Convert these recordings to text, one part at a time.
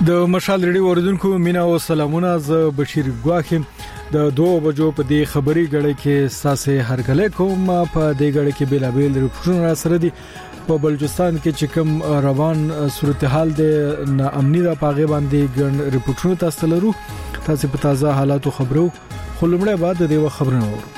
د مشال ریډیو اوریدونکو مینا او سلامونه. ز بشیر ګواخیم د 2 بجو په دې خبري غړې کې ساسه هرګله کوم. په دې غړې کې بیلابل رپورټونه سره دي. په بلوچستان کې چې کوم روان صورتحال د ناامنی د پاغه باندې ګڼ رپورټونه تاسو لرو. تاسو په تازه حالاتو خبرو خلمړه بعد د دې خبرونه ورو.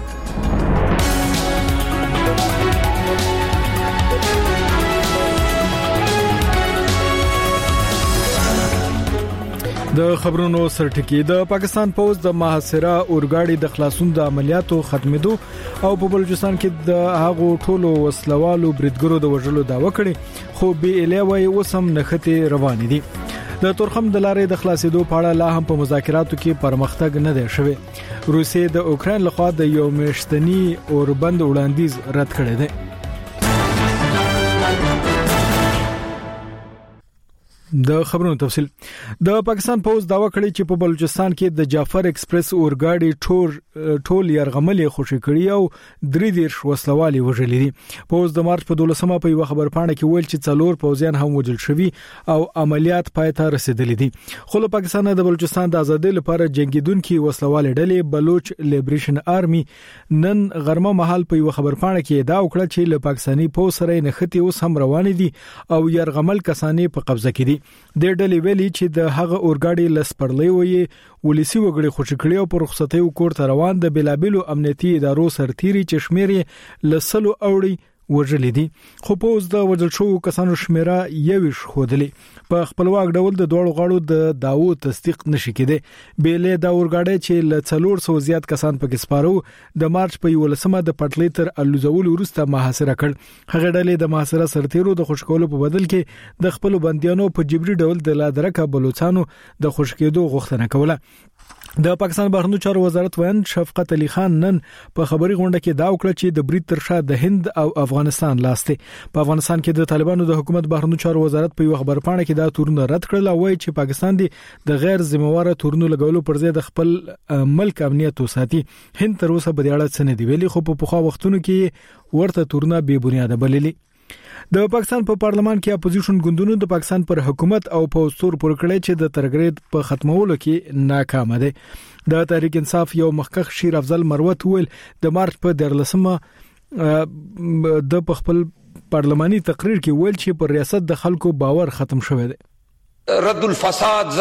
د خبرونو سرټکی. د پاکستان پوز د محاصره اورګاډي د خلاصون د عملیاتو ختمېدو او په بلوچستان کې د هغو ټولو وسلوالو بریدګرو د وژلو داوا کړي، خو به الیوي وسم نخته روان دي. د تورخم د لارې د خلاصېدو په اړه لا هم په مذاکراتو کې پرمختګ نه دی شوی. روسیې د اوکرين لخوا د یو میاشتنی اوربند وړاندیز رد کړی دی. د خبرونو تفصیل. د پاکستان پوز داوا کړی چې په بلوچستان کې د جعفر ایکسپریس اورګاډي ټول يرغملې خوشي کړی او 3 وسلوالي وژلې دي. پوز د مارچ په 12مه په یو خبر پاڼه کې ویل چې 4 پوزیان هم وژل شوي او عملیات پای ته رسیدلې دي. خو له پاکستان د بلوچستان د ازادۍ لپاره جنگیدونکو وسلوالي ډلې بلوچ لیبریشن آرمي نن غرمه مهال په یو خبر پاڼه کې دا وکړه چې له پاکستاني پوز سره نختی اوس هم روان دي او يرغمل کسانې په قبضه کې دي. د ډلې ویلي چې د هغه اورګاډي لسپرلې وې ولسی وګړي خوشی کړي او پر رخصتي وکړ ته روان د بلابلو امنیتي ادارو سرتيري چشمېري لسلو اوړي وژلې دي. خو پوز د وژل شو کسانو شمیره یوش خودلې په خپلواک ډول د دوړو غاړو د داو تصدیق نشي کېده. بیلې د اورګاډي چې ل 400 زیات کسان پکې سپارو د مارچ په 11مه د پټلې تر الوزول ورسته محاصره کړ. هغه ډلې د محاصره سرتیرو د خوشکولو په بدل کې د خپل بنديانو په جبري ډول د لادرکه بلوچستانو د خوشکېدو غوښتنه کوله. د پاکستان بهرنیو چارو وزارت وین شفقت علي خان نن په خبري غونډه کې دا وکړه چې د برید تر شا د هند او افغانستان لاسته. په افغانستان کې د طالبانو د حکومت بهرنیو چارو وزارت په یو خبر پاڼه کې دا تورونه رد کړل او وایي چې پاکستان د غیر ذمہواره تورونو لګولو پر ځای د خپل ملک امنیت وساتي. هند تر اوسه په دې اړه څه نه دی ویلي، خو په پخوا وختونو کې ورته تورونه بے بنیاده بللي. د پاکستان په پارلمان کې اپوزیشن ګوندونو د پاکستان پر حکومت او پوسټور پر کړی چې د ترګرید په ختمولو کې ناکام دي. د تحریک انصاف یو مخکخ شیر افضل مروت ویل د مارچ په 13مه د خپل پارلماني تقریر کې ویل چې پر ریاست د خلکو باور ختم شوی دی. رد الفساد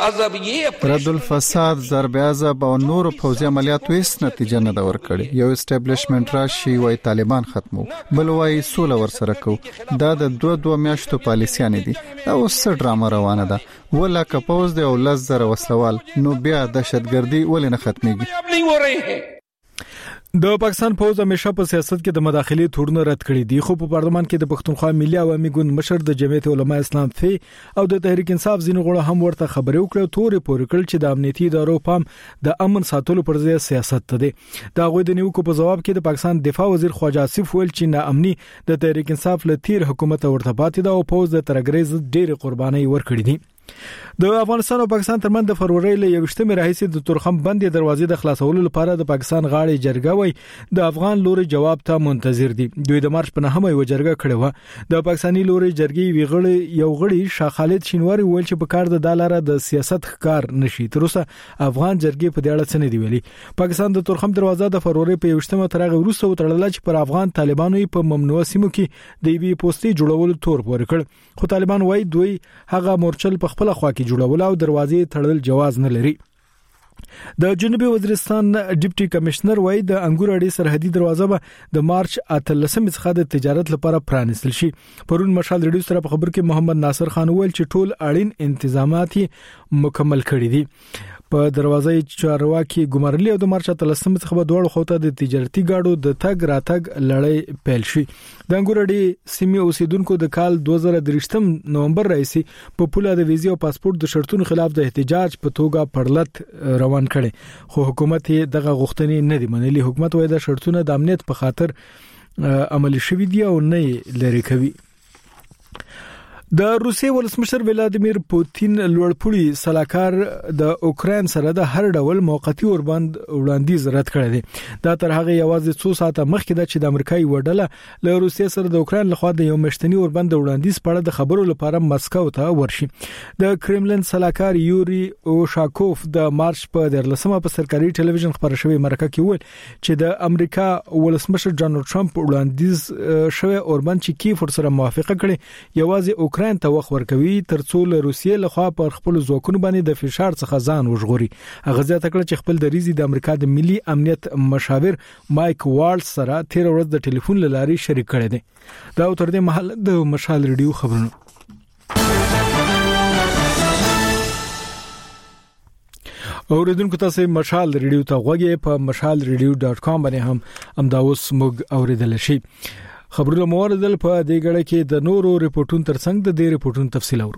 ضرب عذاب او نور پوځي عملیاتو هیڅ نتیجه نه دا ورکړي. یو اسټابلیشمنت راشي وای طالبان ختمو، بل وای سوله ورسره کو. دا د 2 میاشتو پالیسیان دي. دا اوس ډرامه روانه ده. ولا کپوز دی او لزر وسلوال نو بیا دهشتګردي ولې نه ختميږي. د پاکستان پوز همیشه په سیاست کې د مداخلې تورونه رد کړي دي، خو په پارلمان کې د پښتونخوا ملي عوامي ګوند مشر د جمعیت علماء اسلام فی او د تحریک انصاف ځینو غړو هم ورته خبرې وکړې تورې پورې کړل چې د امنیتي ادارو پام د امن ساتلو پر ځای سیاست ته دی. دا غوې د نیوکو په جواب کې د پاکستان دفاع وزیر خواجه آصف ویل چې ناامني د تحریک انصاف له تیر حکومت ورته پاتې ده او پوز د ترګریز ډېر قرباني ورکړي دي. د افغانستان او پاکستان ترمنځ د فروری له 28مې راهیسې د تورخم بندي دروازې د خلاصولو لپاره د پاکستان غاړي جرګه وای د افغان لوري جواب ته منتظر دي. دوی د مارچ په 9مه یو جرګه کړې و. د پاکستاني لوري جرګې ویغړی یو غړي شاه خالد شینواری ویل چې په کار د دالاره د سیاست ښکار نشي. تر اوسه افغان جرګې په دې اړه څه نه دی ویلي. پاکستان د تورخم دروازه د فروری په 28مه ترغه وروسته وتړل چې پر افغان طالبانو په ممنوع سیمو کې د وی پوسټي جوړولو تور ورکړ، خو طالبان وایي دوی هغه مورچل په خپل خوا کې جوړول او دروازې تړل جواز نه لري. د جنوبي وزیرستان ډیپټي کمشنر وایي د انګور اړې سرحدي دروازه به د مارچ 18 څخه د تجارت لپاره پرانیستل شي. پرون مشال ریډیو سره په خبر کې محمد ناصر خان ویل چې ټول اړین انتظامات مکمل کړي دي. په دروازې چارواکي ګمرلي او د مارچ 18 څخه به دوړ خوته د تجارتي گاډو د تګ راتګ لړۍ پیل شي. د انګور اړې سیمې اوسیدونکو د کال 2023 نومبر راځي په پوله د ویزې او پاسپورت د شرطونو خلاف د احتجاج په توګه پړلت روان کړي، خو حکومت دغه غوښتنې نه دی منلي. حکومت وایي د شرطونو د امنیت په خاطر عملي شوې دي او نه لري کوي. د روسیې ولسمشر ولادیمیر پوتین لوړپوړي سلاکار د اوکرين سره د هر ډول موقتی اوربند وړاندیز رد کړی دی. دا تر هغه یوازې 2 ساعته مخکې د چې د امریکایي وډله له روسیې سره د اوکرين لخوا د یو مشتنی اوربند وړاندیز په اړه د خبرو لپاره مسکو ته ورشي. د کرملین سلاکار یوري اوشاکوف د مارچ په 13مه په سرکاري ټلویزیون خبر شوی مرکه کې ویل چې د امریکا ولسمشر ډونالد ټرمپ وړاندیز شوی اوربند چې کیف سره موافقه کړي یوازې اوکرين ته وخت ورکوي ترڅو له روسیې لخوا پر خپل ځواکونو باندې د فشار څخه ځان وژغوري. هغه ځکه چې خپل دریزي د امریکا د ملي امنیت مشاور مایک والز سره 13 ورځې د ټلیفون لاري شریک کړي دي. دا تر دې مهال د مشال ریډیو خبرونه. اوریدونکو تاسو مشال ریډیو ته غوږی په mashalradio.com باندې هم دا اوس موږ اوریدل شي. خبرونه موردل په دې غړې کې د نورو ریپورتونو ترڅنګ د دې ریپورتونو تفصیل اورو.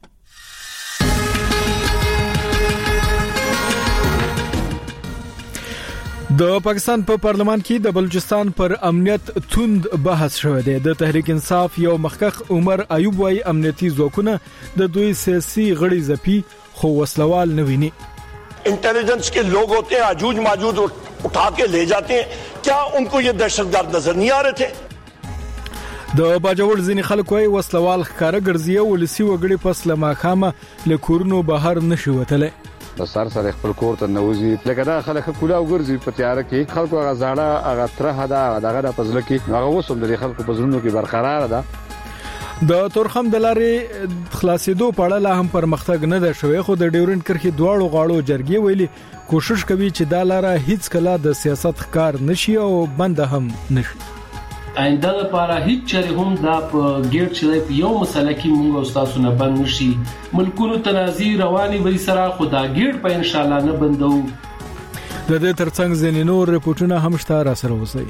د پاکستان په پارلمان کې د بلوچستان پر امنیت توند بحث شوه دی. د تحریک انصاف یو مخکخ عمر ایوب وايي امنیتي ځواکونه د دوی سیاسي غړي زپی خو وسلوال نه ویني. इंटेलिजेंस के लोग होते हैं, आजूज माजूज उठा के ले जाते हैं. क्या उनको ये दहशतगर्द नजर नहीं आ रहे थे? د باجوړ ځینې خلک وايي وسلوال ښکارا ګرځي او ولسی وګړي پس لمه خامه له کورونو بهر نشي وتله. د سر خپل کور ته نوځي لکه دا خلک کولا وګرځي په تیار کې خلکو غزاړه هغه تره دا دغه پزله کې هغه وسوم د خلکو پزړونو کې برقرار ده. د تورخم د لارې خلاصېدو په اړه لا هم پرمختګ نه ده شوی خو د ډیورنډ کرښې دواړو غاړو جرګې ویلي کوشش کوي چې دا لاره هیڅ کله د سیاست ښکار نشي او بند هم نشي. آینده لپاره هیڅ چره هم دا په ګیټ چې په یو مسله کې موږ او تاسو نه بند نشي. ملکونو تنازي رواني وي سره خدا ګیټ په ان شاء الله نه بندو. د دې ترڅنګ ځینې نور ریپورتونه هم شته را سره وځي.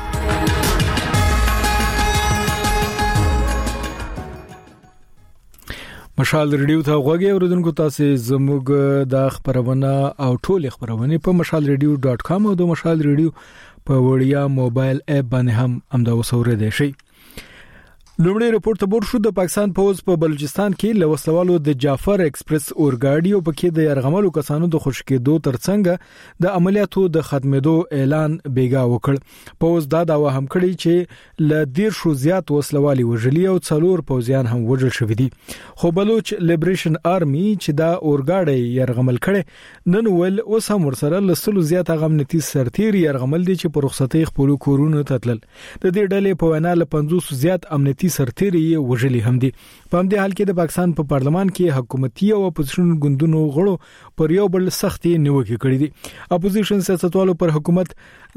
مشال ریډیو ته غوږی اوریدونکو تاسو زموږ د خبرونه او ټول خبرونه په mashalradio.com او د مشال ریډیو په وړیا موبایل اپ باندې هم دا وسوره دي شي. لومړی رپورت تبور شو د پاکستان پوز په بلوچستان کې لوسلوالو د جعفر ایکسپریس اورګاډي او پکې د يرغملو کسانو د خوشکېدو ترڅنګ د عملیاتو د ختمېدو اعلان بیګا وکړ. پوز دا داوا هم کړی چې ل ډیر شو زیات وسلوالي وژلي او څلور پوزیان هم وژل شوی دي. خو بلوچ لیبریشن آرمي چې دا اورګاډي يرغمل کړي نن ول اوس هم ورسره لسلو زیات غمنتي سرتیر يرغمل دي چې په رخصتي خپل کورونو تتلل. د دې ډلې په وینا ل 50 زیات امنیتي سرتیري وژلي هم دي. په همدې حال کې د پاکستان په پارلمان کې حکومتي او اپوزیشن ګوندونو غړو پر یو بل سختي نیوکې کړې دي. اپوزیشن سیاستوالو پر حکومت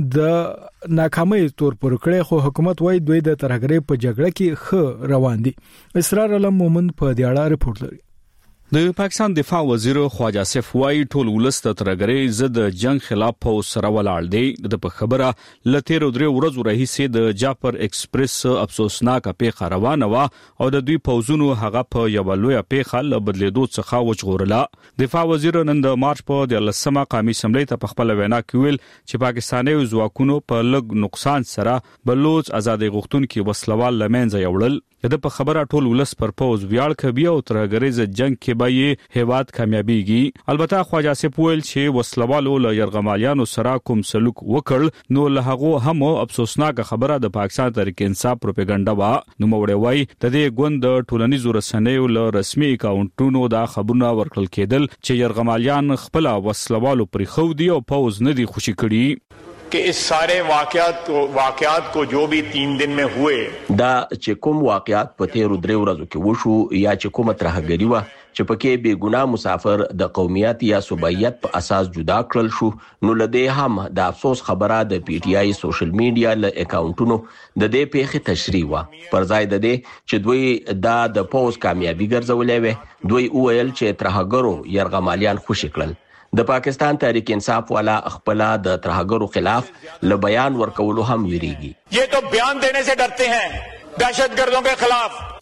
د ناکامۍ تور پر کړې خو حکومت وايي دوی د ترهګرۍ په جګړه کې ښه روان دي. اسرار علم مومن په دې اړه رپورت لري. د پاکستان دفاع وزیر خواجه آصف وايي ټول ولست ترګری زد جنگ خلاف په سره ولاړ دی. د په خبره لته درې ورځې راهیسې د جعفر ایکسپریس افسوسناک پیښه روانه و او د دوی پوزونو هغه په یو لوی پیښه ل بدلیدو څخه وچغورله. دفاع وزیر نن د مارچ په 13مه قومي اسمبلی ته په خپل وینا کې ویل چې پاکستاني ځواکونو په لږ نقصان سره بلوچ آزادۍ غوښتونکو وسلوال لمنځه یوړل. د په خبره ټول ولس پر پوز ویاړ کوي او ترګریز جنگ کې به هیواد کامیابیږي. البته خواجه آصف ویل چې وسلوالو له يرغمالیانو سره کوم سلوک وکړ نو له هغه هم افسوسناک خبره د پاکستان تحریک انصاف پروپاګاندا وا. نو موړی وای د دې ګوند ټولنیزو رسنیو له رسمي اکاونټونو دا خبرونه ورکړل کېدل چې يرغمالیان خپل وسلوالو پر خو دي او پوز نه دي خوشی کړي कि इस सारे वाकयात को जो भी 3 दिन में हुए دا چې کوم واقعات په 13 ورځو کې وشو یا چې کومه ترهګری و چې پکې بے ګناه مسافر د قومیت یا صوبایت په اساس جدا کړل شو نو لدې هم د افسوس خبره د پی ټی آی سوشل میډیا له اکاونټونو د دې پیښې تشریح و. پر ځای د دې چې دوی د پوز کامیابی ګرځولې وي دوی وویل چې ترهګرو يرغمالیان خوشی کړل. د پاکستان تحریک انصاف والا خپل د ترهګرو خلاف ل بیان ورکولو هم ویریږي. یہ تو بیان دینے سے ڈرتے ہیں دہشتگردوں کے خلاف.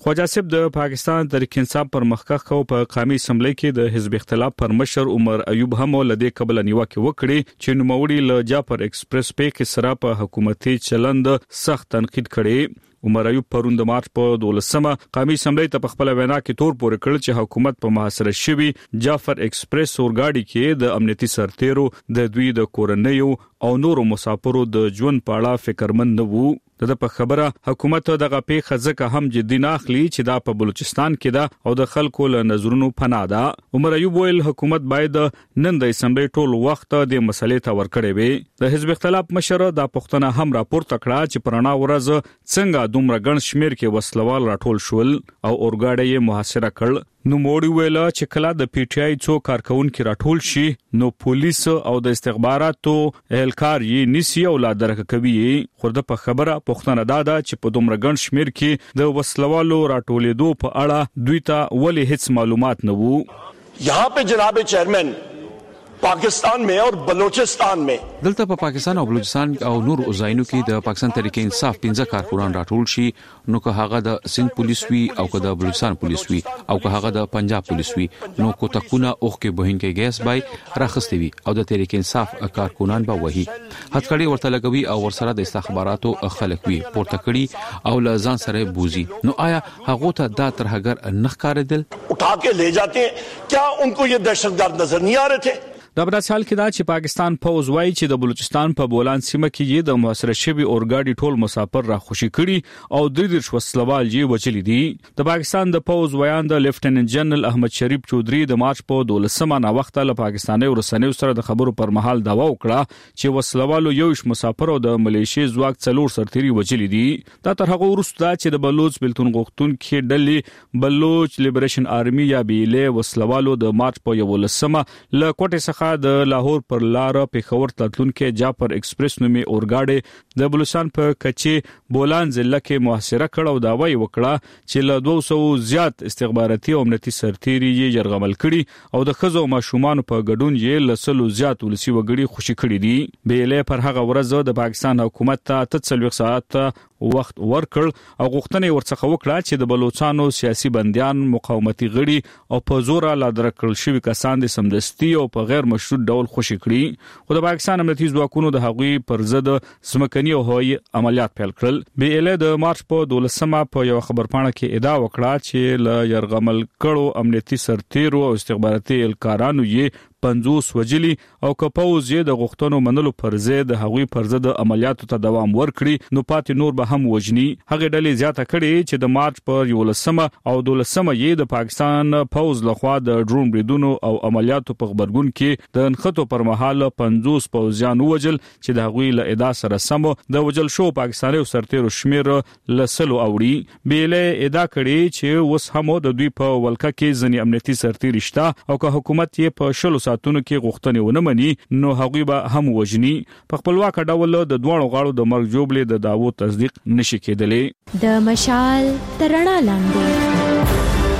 خواجه صاحب د پاکستان تحریک انصاف پر مخکخ کو په قومي اسمبلی کې د حزب اختلاف پر مشر عمر ایوب هم ولدي قبل نیوکه وکړي چې نوموړي له جعفر ایکسپریس په کې سره په حکومتي چلند سخت تنقید کړي. عمر ایوب پرون د مارچ په 12مه قومي اسمبلی ته خپل وینا کې تور پورې کړ چې حکومت په محاصره شوی جعفر ایکسپریس اورګاډي کې د امنیتي سرتیرو د دوی د کورنیو او نورو مسافرو د ژوند په اړه فکرمن نه وو. د په خبره حکومت دغه پیښه ځکه هم جدي نه اخلي چې دا په بلوچستان کې ده او د خلکو له نظرونو پناه ده. عمر ایوب ویل حکومت باید نن د اسمبلی ټول وخت د مسلې ته ورکړي وي. د حزب اختلاف مشر د پښتنه هم راپورته کړه چې پرانا ورځ څنګه دومره ګڼ شمیر کې وسلوال راټول شول او اورګاډي یې محاصره کړ. نو موړي ویل چې کله د پی ټی آی څو کارکونکو راټول شي نو پولیس او د استخباراتو اهلکار یې نسی او لا درک کوي. خو د په خبره پښتنه دادا چې په دومره ګڼ شمیر کې د وسلوالو راټولېدو په اړه دوی ته ولې هیڅ معلومات نه وو. यहाँ पे जनाब चेयरमैन पाकिस्तान में और बलूचिस्तान में دلته په پاکستان او بلوچستان او نور ځایونو کې د پاکستان تحریک انصاف 15 کارکونان راټول شي نو که هغه د سند پولیس وي او که د بلوچستان پولیس وي او که هغه د پنجاب پولیس وي نو کوتکونه اوخ کې بهینکې ګیس بای راخستوي او د تحریک انصاف کارکونان به وਹੀ هڅکړي ورته لګوي او ورسره د استخباراتو خلک وي پورته کړي او لزان سره بوزي. نو آیا هغه ته دا ترهګر نخکاردل उठा के ले जाते हैं, क्या उनको ये दहशतगर्द नजर नहीं आ रहे थे? د بل حال کې دا چې پاکستان فوز وایي چې د بلوچستان په بولان سیمه کې یې د محاصره شوی اورګاډي ټول مسافر را خوشي کړي او د دې وسلوال یې وچلې دي. د پاکستان د فوز ویان د لیفټیننټ جنرال احمد شریف چودري د مارچ په 12مه نا وخت له پاکستاني ورسنیو سره د خبرو پر مهال داوا وکړه چې وسلوالو یوش مسافر او د ملیشي ځواک څلور سرتيري وچلې دي. دا تر هغه وروسته چې د بلوچ بلتون غوښتون کې ډلې بلوچ لیبریشن آرمي یا بیله وسلوالو د مارچ په 11مه له کوټه څخه د لاهور پر لار پیښور تلونکو جعفر ایکسپریس نومي اورګاډي د بلوچستان په کچي بولان ضلع کې محاصره کړه او داوی وکړه چې له 200 زیات استخباراتي او امنیتي سرتيري یې يرغمل کړي او د خزو ماشومان په ګډون یې لسلو زیات ولسی وګړي خوشي کړي دي. بیله پر هغه ورځ د پاکستان حکومت ته 43 ساعت وخت ورکړ او غوښتنه ورڅخه وکړه چې د بلوچستانو سیاسي بنديان مقاومتي غړي او په زور لا درکړل شوی کسان د سمدستي او په غیر مشروط ډول خوشي کړي. خو د پاکستان امنیتي ځواکونو د هغوی پر ضد سمکني او هوایي عملیات پیل کړل. بي ال د مارچ په 12مه په یو خبرپاڼه کې ادعا وکړه چې ل يرغمل کړو امنیتي سرتیرو او استخباراتي الکارانو یې 50 وجلی او کپوز یې د غوښتنو منلو پر ضد هغوی پر ضد عملیاتو ته دوام ورکړي نو پاتې نور به هم وجني. هغه ډلې زیاته کړي چې د مارچ پر 11مه او 12مه یې د پاکستان فوز لخوا د ډرون بریدونو او عملیاتو په خبرګون کې د انخطو پر مهال 50 پوځیان وجل چې د هغوی له ادعا سره سم د وجل شو پاکستاني سرتیرو شمیر لسلو اوړي. بیل ادعا کړي چې وس هم د دوی په ولکه کې ځنی امنیتي سرتیري شته او که حکومت یې په شلو ساتونو کې غوښتنې ونه مني نو هغوی به هم وجني. په خپلواک ډول د دوه غاړو د مرګ جوړې د داوو تصدیق نشي کېدلې. د مشال ترڼا لاندې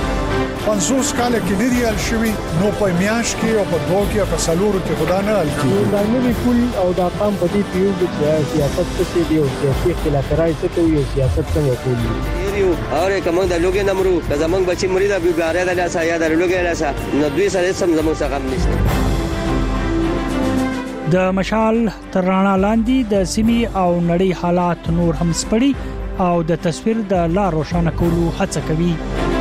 50 کال کې لري الشوي نو په میاش کې او په دوه کې په سلورو کې خدا نه الکی دا نوی پول او دا پام په دې پیو چې سیاست څه دی او سیاسي اختلافات څه کوي او سیاست څنګه کوي یو اور کوم د لوګي نمرو د زمنګ بچي مرید ابي ګاره د لاسه یا د لوګي لاسه نو دوی سره سم زموږ څخه نشته. د مشال ترڼا لاندې د سیمي او نړۍ حالات نور هم سپړي او د تصویر د لا روښانه کولو هڅه کوي.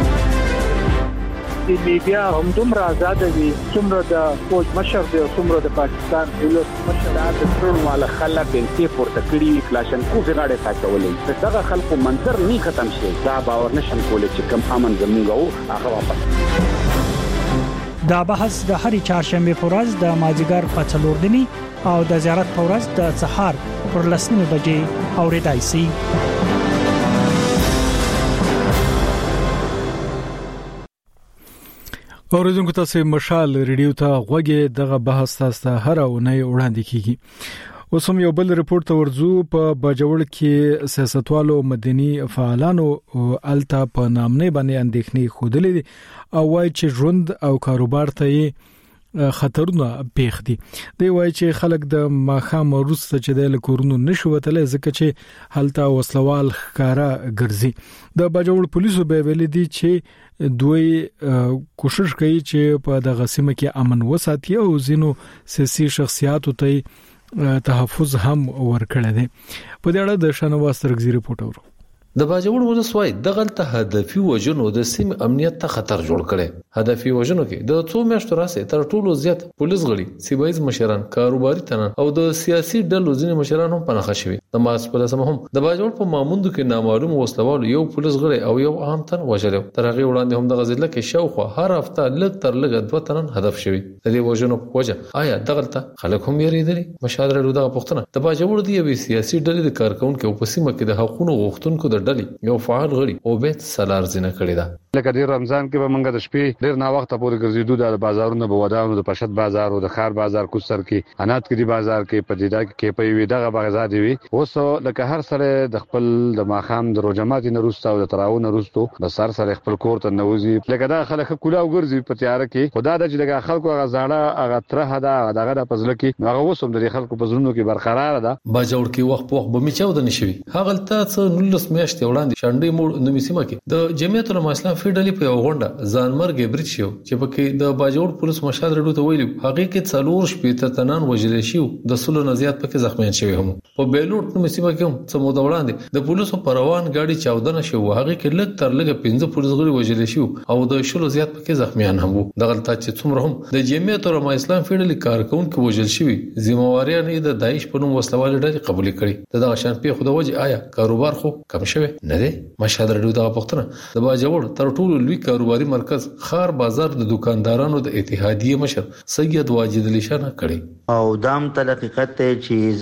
د میډیا هم دومره آزاد دي څومره د فوج مشر دی څومره د پاکستان دولت مشر د ټول مال خلک بنتي پورته کړی کلاشن کو غاړه ساتولې دغه خلکو منظر نه ختم شي دا باور نشم کولای چې کم امن زموږ او هغه واپس. دا بحث د هرې چهارشنبه په ورځ د مازیګر په 4 دني او د زیارت په ورځ د سحر پر 10 بجې اوریدای شي. اوریدونکو تاسو مشال ریډیو ته غوږی دغه بحث تاسو هر اونۍ وړاندې کیږي. اوس هم یو بل رپورت ته ورځو. په بجوړ کې سیاستوالو مدني فعالانو التا په نامنې باندې اندېښنې خوده او وايي چې ژوند او کاروبار ته خطرونه پیښ دي. دی وایي چې خلک د ماخام روسته چې د کورونو نشوتل ځکه چې هلته وسلوال ښکارا ګرځي. د باجوړ پولیسو به ویلي دي چې دوی کوشش کوي چې په دغه سیمه کې امن وساتي او ځینو سیاسي شخصیاتو ته تحفظ هم ورکړي دي. په دې اړه د شنواز ترغزي رپورټ اورو. د باجوړ ولسوالۍ دغلته هدفي وژنو د سیم امنیت ته خطر جوړ کړي. هدفي وژنو کې د 2 میاشتو راځي تر ټولو زیات پولیس غړي، سیمایي مشران، کاروباري تنان او د سیاسي ډلو ځینې مشران هم پناه شوي. د مارچ په لسمه هم د باجوړ په ماموندو کې نامعلوم وسلوال یو پولیس غړي او یو عام تن وژل. تر هغه وړاندې هم د غزل کې شاوخوا هر هفته لږ تر لږ 2 تنن هدف شوي. د دې وژنو په وجه آیا دغلته خلک هم یریدلي؟ مشاهده لرو دغه پښتنه د باجوړ دی یو سیاسي ډلې د کارکونکو په سیمه کې د حقوقو غوښتونکو د ډلې یو فعال غړي او بیت سالار زینه کړی دا. لکه د رمضان کې به موږ د شپې ډیر نا وخت پورې ګرځېدو د بازارونو په ودانو د پشت بازار او د خار بازار کوڅر کې انات کې دی بازار کې پدیدا کې په وی دغه بازار دی. اوس لکه هر سره د خپل د ماخام د روجمات نه روسته او د تراون روستو د سر سره خپل کور ته نوځي. لکه دا خلک کولا وګرځي په تیار کې خدا د چې د خلکو غزاړه هغه تر هدا دغه د پزله کې هغه وسوم د خلکو پزلونو کې برقرار ده. باجوړ کې وخت په وخت به میچاو د نشوي. هغه ته 19 میاشتې وړاندې شانډې موړ نومي سیمه کې د جمعیت العلماء اسلام فیډرالي په غونډه ځانمرګ برید شو چې پکې د باجوړ پولیس مشهد رډو ته ویلي هغه کې 4 شپې تنان وژل شو، د سلو نه زیات پکې زخمیان شوی هم. په بیلوټ نومي سیمه کې هم څه موده وړاندې د پولیسو پروان گاډي چاودنه شو، هغه کې لږ تر لږه 15 پولیس غړي وژل شو او د شلو زیات پکې زخمیان هم وو. دغه چې څومره هم د جمعیت العلماء اسلام فیډرالي کارکونکو وژل شوی، ذمہواریان یې د داعش په نوم وسلوال ډلې قبول کړي. دغه شان په خو د وجه آیا کاروبار خو کم شوی نه دی؟ مشهد رډو دغه پښتنه د باجوړ تر ټولو لوی کاروباري مرکز خار بازار د دکاندارانو د اتحادیه مشر سید واجد علی شاه کړي او دام تل حقیقت ته چې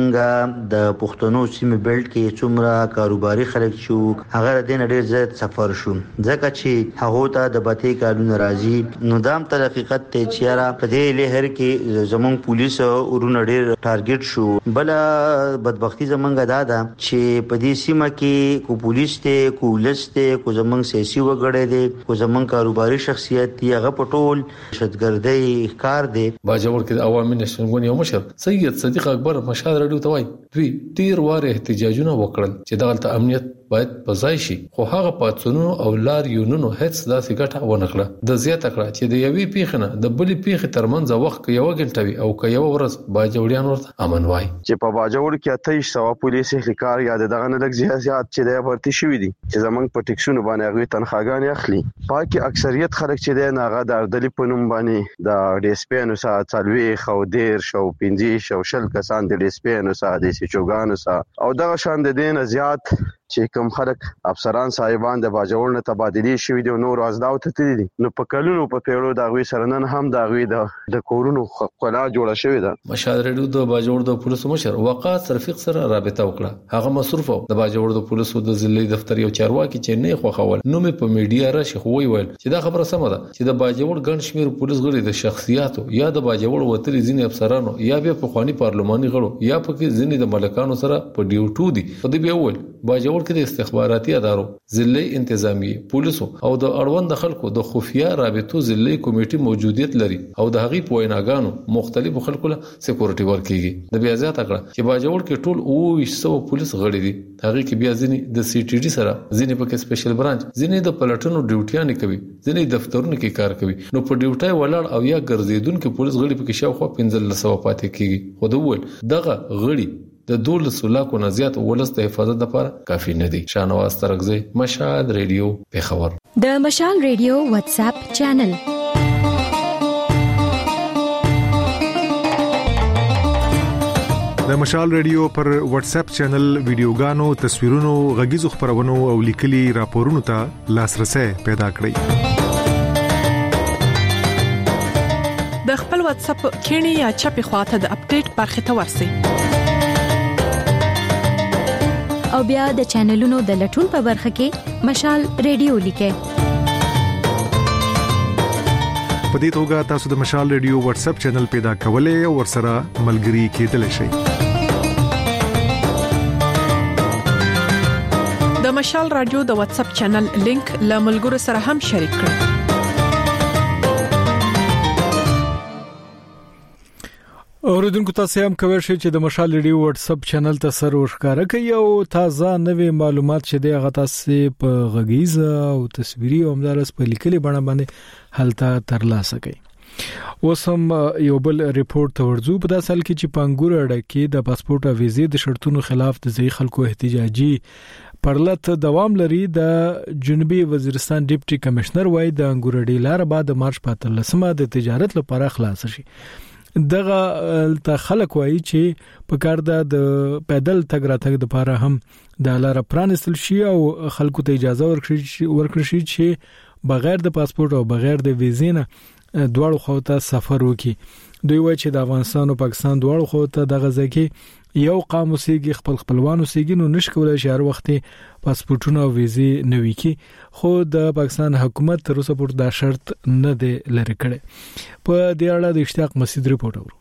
زمونږ د پښتنو سیمه بیلټ کې څومره کاروباري خلک شو هغه د ډېر زیات سفر شو ځکه چې هغه ته د باتې کارونه راځي. نو دام تل حقیقت ته چې را په دې لهر کې زمونږ پولیس ورونه ډېر ټارګټ شو. بل بدبختی زمونږ دادا چې په دې سیمه کې کو پولیس ته کو لسته کو زمونږ سیاسي وګړي دي کو زمونږ کاروباري شخصیت دی هغه پټول شتګردۍ ښکار دی. باجوړ کې د عوامي نشنګون یو مشر سید صدیق اکبر مشهد رډو ته وایي دوی ډیر واره احتجاجونه وکړل چې دغلت امنیت باید پزای شي، خو هغه پاتونو او لار یونونو هیڅ داسې ګټه ونه کړه. د زیاته کړه چې د یوې پیښنه د بلې پیښې ترمنځ وخت یو غنټوي او که یو ورځ باجوړیان ورته امن وای. چې په باجوړ کې 2800 پولیس اهلکار یا دغه نه لږ زیات چې د ورتي شوې دي چې زمنګ په ټیکسونو باندې هغه تنخواګان اخلي. پاکي اکثریت خلک چې د ناغه د اردلی په نوم باندې د ډیسپینو سره چالوي خو ډیر شو 15 شو شل کسان د ډیسپینو سره د سچوګانو سره او دغه شان د دین زیات چې کوم خلک افسران صاحبان د باجوړ نه تبادلی شوی دي نور ازداو ته تللی نو په کلونو په پیړو دا غوي سرنن هم دا غوي د کورونو خلا جوړه شوی ده. مشهد رډو د باجوړ د پولیسو مشر وقاص رفیق سره رابطه وکړه. هغه مصروف د باجوړ د پولیسو د ضلعي دفتر یو چارواکي چې نه خوخول نو مې په میډیا راشي خو ویل چې دا خبره سمه ده چې د باجوړ ګڼ شمیر پولیس غړي د شخصیاتو یا د باجوړ وتري ځینې افسرانو یا به په خواني پارلماني غړو یا په کې ځینې د ملکانو سره په ډیوټو دي. په دې به ویل باجوړ کې د استخباراتي ادارو ضلعي انتظامیه پولیسو او د اړوند خلکو د خفیا رابطو ضلعي کمیټې موجودیت لري او د هغې په ویناګانو مختلفو خلکو له سکیورټي ورکیږي. د بیا زیاته کړه چې باجوړ کې ټول 200 پولیس غړي دي. هغه کې بیا ځینې د سی ټي ډي سره ځینې په کې سپیشل برانچ ځینې د پلټنو ډیوټیان کوي ځینې دفترونو کې کار کوي. نو په ډیوټي ولاړ او یا ګرځیدونکو پولیس غړي په کې شاوخوا 1500 پاتې کیږي. خو د ول دغه غړي د 12 لاکو نه زیات ولس د حفاظت لپاره کافي نه دي. شانواز ترغزي مشال ریډیو پیښور. د مشال ریډیو واتس اپ چینل د مشال ریډیو پر واتس اپ چینل ویډیوګانو تصویرونو غږیزو خبرونو او لیکلي راپورونو ته لاسرسي پیدا کړئ. د خپل واتس اپ کینی یا چپی خواته د اپډیټ برخه ته ورسئ او بیا د چینلونو د لټون په برخه کې مشال ریډیو لیکه. په دې توګه تاسو د مشال ریډیو واتس اپ چینل پیدا کولای او ورسره ملګري کېدلی شئ. د مشال رادیو د واتس اپ چینل لینک له ملګرو سره هم شریک کړئ. اوریدونکو تاسو هم کوی شئ چې د مشال ریډیو واتس اپ چینل ته سر ورښکاره کړئ او تازه نوې معلومات چې د هغه تاسو په غږیزه او تصویري او همدارس په لیکلي بڼه باندې هلته ترلاسه کړئ. وسم یو بل ریپورت ورځو په داسې حال کې چې پنګور اړه کې د پاسپورت او ویزې د شرطونو خلاف د ځای خلکو احتجاجي پرلط دوام لري. د جنوبي وزیرستان ډیپټي کمشنر وای د انګورډي لار بعد مارچ 15 د تجارت لپاره خلاص شي. دغه ته خلک وایي چې په کار د پیدل تګ راتګ لپاره هم د لار پرانستل شي او خلکو ته اجازه ورکړي شي چې بغیر د پاسپورت او بغیر د ویزې نه دواړو خواو ته سفر وکړي. دوی وایي چې د افغانستان او پاکستان دواړو خواو ته دغه ځکه یو قام اوسېږي خپلوان اوسېږي نو نشي کولای شي هر وخت پاسپورتونه او ویزې نوي کی. خو د پاکستان حکومت تر اوسه پورې دا شرط نه دی لري کړی. په دې اړه د اشتیاق مسعود ریپورت اورو.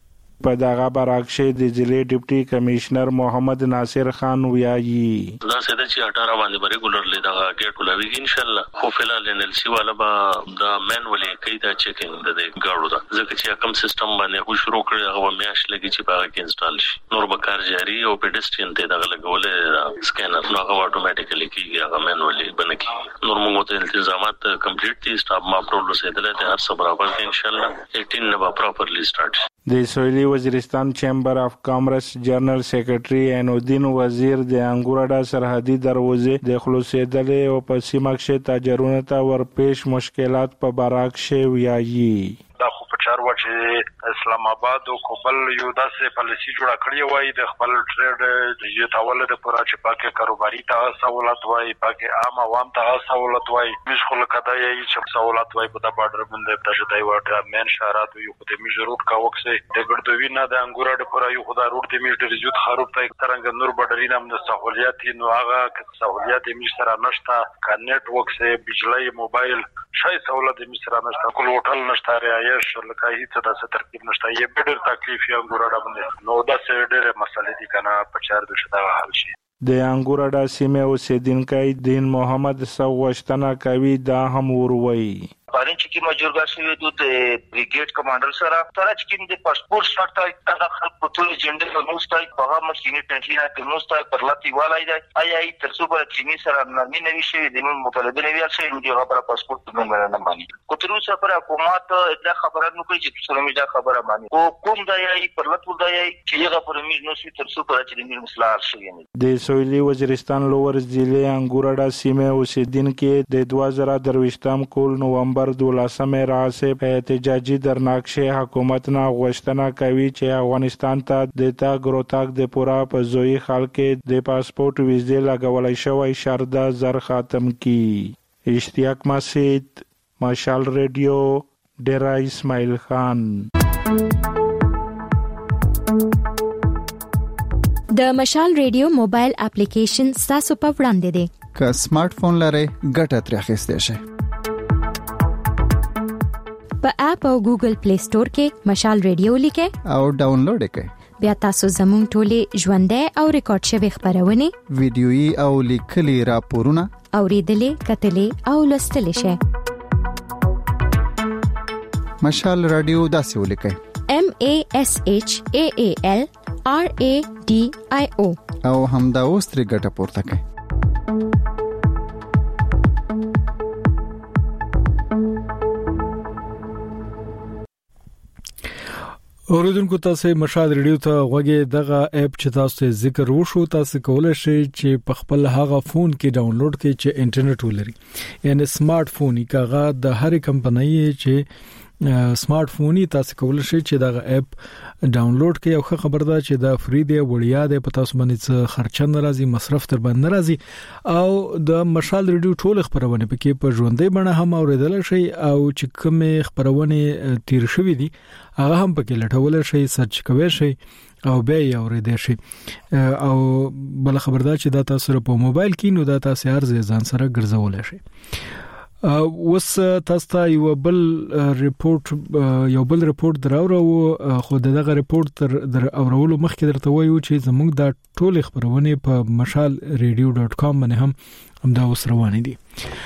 په دغه برعکس د ضلع ډیپټي کمشنر محمد ناصر خان ویایي دا څه چې 18 باندې ریګولرلی دا گیټ ولوي ان شاء الله. خو فلال ان ال سی والا با دا مینولي کوي دا چیکینګ د گاړو دا ځکه چې کوم سیستم باندې خو شروع کړی هغه میاش لګي چې باغ کې انسټال شي. نور به کار جاری او پیډسترین ته دا لګولې سکینر نو هغه اتوماتیکلی کیږي هغه مینولي بنکي. نور موږ ته التزامات کمپلیټ دي سټاف ما پرول رسیدل ته هر څه برابر دي ان شاء الله 18 نه پراپرلی سٹارټ. د سویلي وزیرستان چیمبر اف کامرس جنرال سیکریټري انودین وزیر د انګورډا سرحدي دروازې د خلاصېدلې او په سیمه کې تاجرونو ته ورپېښ مشکلات په برعکس ویایي. دا خو په چارو چې اسلام آباد او کوبل یو داسې پالیسي جوړه کړې وای د خپل ټریډ ډیجیټل د پورا چې پاکه کاروباري ته سہولت وای پاکه عام عوام ته سہولت وای مش خلک کدای چې سہولت وای په د بارډر باندې د شدای وټه مین شهرات یو خو د میجروټ کا وکسه د ګردوی نه د انګورډ پورا یو خدای روټ د میج د زیات خروب ته ترنګ نور بډرین هم د سہولیت نو هغه سہولیت میج سره نشته کا نیټ ورک سه بجلی موبایل شای سہولت میج سره نشته کول هوټل نشته رایش لکه هیڅ د ترتیب نشته یې ډېر تکلیف یې انګورډا باندې نو دا څه ډېر مسلې دي کنه په چار د شدا حل شي. د انګورډا سیمه اوسیدونکو دین محمد سوغشتنه کوي دا هم وروي. پارین چې کی مجورګا شوی د بریګیډ کمانډر سره تر چې د پاسپورت شرط د خلکو ټول جنډر نو ستای په هغه مشکینه پنځه نه نو ستای پر لتی والای دی آی تر څو بل چې سره نرمي نوي شوی د مطالبه نوي شوی د هغه پاسپورت نه مانی کوترو سره حکومت دا خبره نو کوي چې څومره دا خبره مانی کوم دی پر لتی دی چې هغه پر میز نو تر څو پر چې د مسلار شوی د سویلي وزیرستان لوور ضلع انګورډا سیمه اوسیدونکو د 2023 کول نومبر 12 راځي په احتجاجي درناکشه حکومت نه غوښتنه کوي چې افغانستان ته د تاګ روتاګ د پورا په زوی خلک د پاسپورت ویزې لګولای شوی شرط زر ختم کی. اشتیاق مسعود مشال ریډیو ډیرا اسماعیل خان. د مشال ریډیو موبایل اپلیکیشن تاسو په وړاندې دی. که سمارټ فون لرئ ګټه ترې اخیستئ شئ. په اپ او ګوګل پلی سٹور کې مشال ریډیو لیکه او ډاونلوډ کړئ. بیا تاسو زموږ ټولې ژوندۍ او ریکارډ شوی خبرونه ویډیويي او لیکلي راپورونه اوریدلې کتلې او لوستلې شئ. مشال رادیو داسې ولیکئ MASHAALRADIO او همدا اوس ترې ګټه پورته کړئ. اوریدونکو تاسو مشال ریډیو ته غوږی دغه اپ چې تاسو ذکر وشو تاسو کولای شئ چې په خپل هغه فون کې ډاونلوډ کړئ چې انټرنیټ ولري یعنی سمارټ فون کاغه د هرې کمپنۍ چې سمارټ فوني تاسو کولای شئ چې دغه اپ ډاونلوډ کړئ او خبر ده چې دا فری دی وړیا دی په تاسو باندې څه خرچه ناراضي مصرف تر باندې ناراضي او د مشال ریډیو ټول خبرونه پکې په ژوندۍ بڼه هم اوریدل شي او چې کوم خبرونه تیر شوې دي هغه هم پکې لټول شي سرچ کوئ شي او به یې اوریدل شي او بل خبردار چې دا تاسو په موبایل کې نو دا تاسو هر ځان سره ګرځول شي. وس تاسو ته یو بل ریپورت دراوړو خو دغه ریپورت در اورولو مخکې درته وایو چې زموږ د ټول خبرونه په mashalradio.com باندې هم دا اوس روان دي.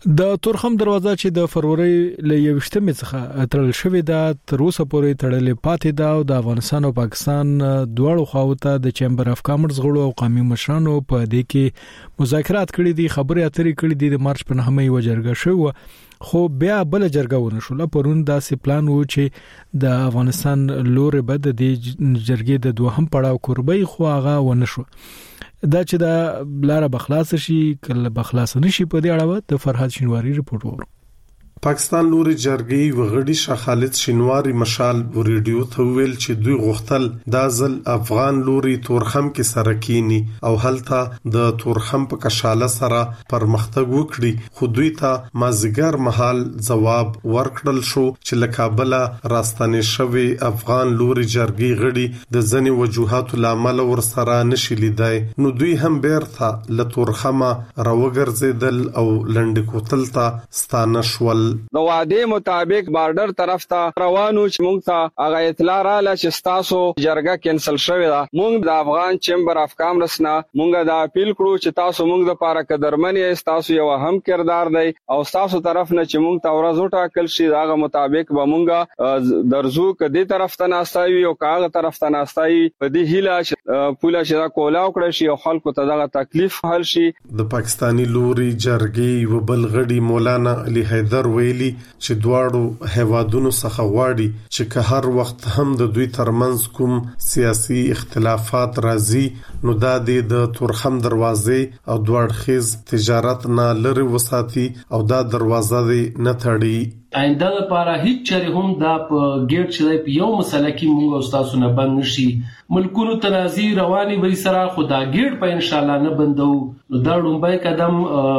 د تورخم دروازه چې د فروری ل 21 څخه تړل شوې ده تر اوسه پورې تړلې پاتې ده او د افغانستان او پاکستان دواړو خواوته د چیمبر اف کامرز غړو او قومي مشرانو په دې کې مذاکرات کړي دي خبرې اترې کړي دي د مارچ په 9مې وجرګه شو خو بیا بل جرګه ونه شو پرون داسې پلان وو چې د افغانستان لوري بد د جرګې د دوهم پړاو قربي خو هغه ونه شو دا چې دا لاره بخلاص شي کله بخلاص نشي په دې اړه د فرحات شینواری رپورت ورو پاکستان لوري جرګي وغړي شاه خالد شینواری مشال ریډیو ته ویل چې دوی غوښتل د ځل افغان لوري تورخم کې سره کینی او هلته د تورخم په کشاله سره پرمختګ وکړي خو دوی ته مازیګر محل جواب ورکړل شو چې له کابل راستنې شوی افغان لوري جرګي غړي د ځنی وجوهات لامل ور سره نشي لیدای نو دوی هم بیرته له تورخمه راوګرځیدل او لنډ کوتل ته ستانه شول د وعده مطابق بارډر طرف ته روانو چې موږ ته هغه اطلاع رااله چې تاسو جرګه کینسل شوې ده موږ د افغان چیمبر اف کامرس نه موږ دا اپیل کړو چې تاسو موږ د پاره قدرمنې تاسو یو هم کردار دی او تاسو طرف نه چې موږ ته ورځ ټاکل شي هغه مطابق به موږ درزو کدي طرف ته ناستایو او کاغه طرف ته ناستای په دې هیله چې پوله چې دا کولا وکړي شي او خلکو ته دغه تکلیف حل شي د پاکستانی لوري جرګي و بلغړي مولانا علي حیدر ویلي چې دواړو هیوادونو څخه غواړي چې که هر وخت هم د دوی ترمنځ کوم سیاسي اختلافات راځي نو دا د تورخم دروازې او دوړخیز تجارت نه لري وساتي او دا دروازه نه تړي آینده لپاره هیڅ چره هم دا په ګیټ چې په یو مسله کې موږ او تاسو نه بند نشي ملکونو تنازي رواني وي سره خدا ګیټ په ان شاء الله نه بندو نو دا ډومبای قدم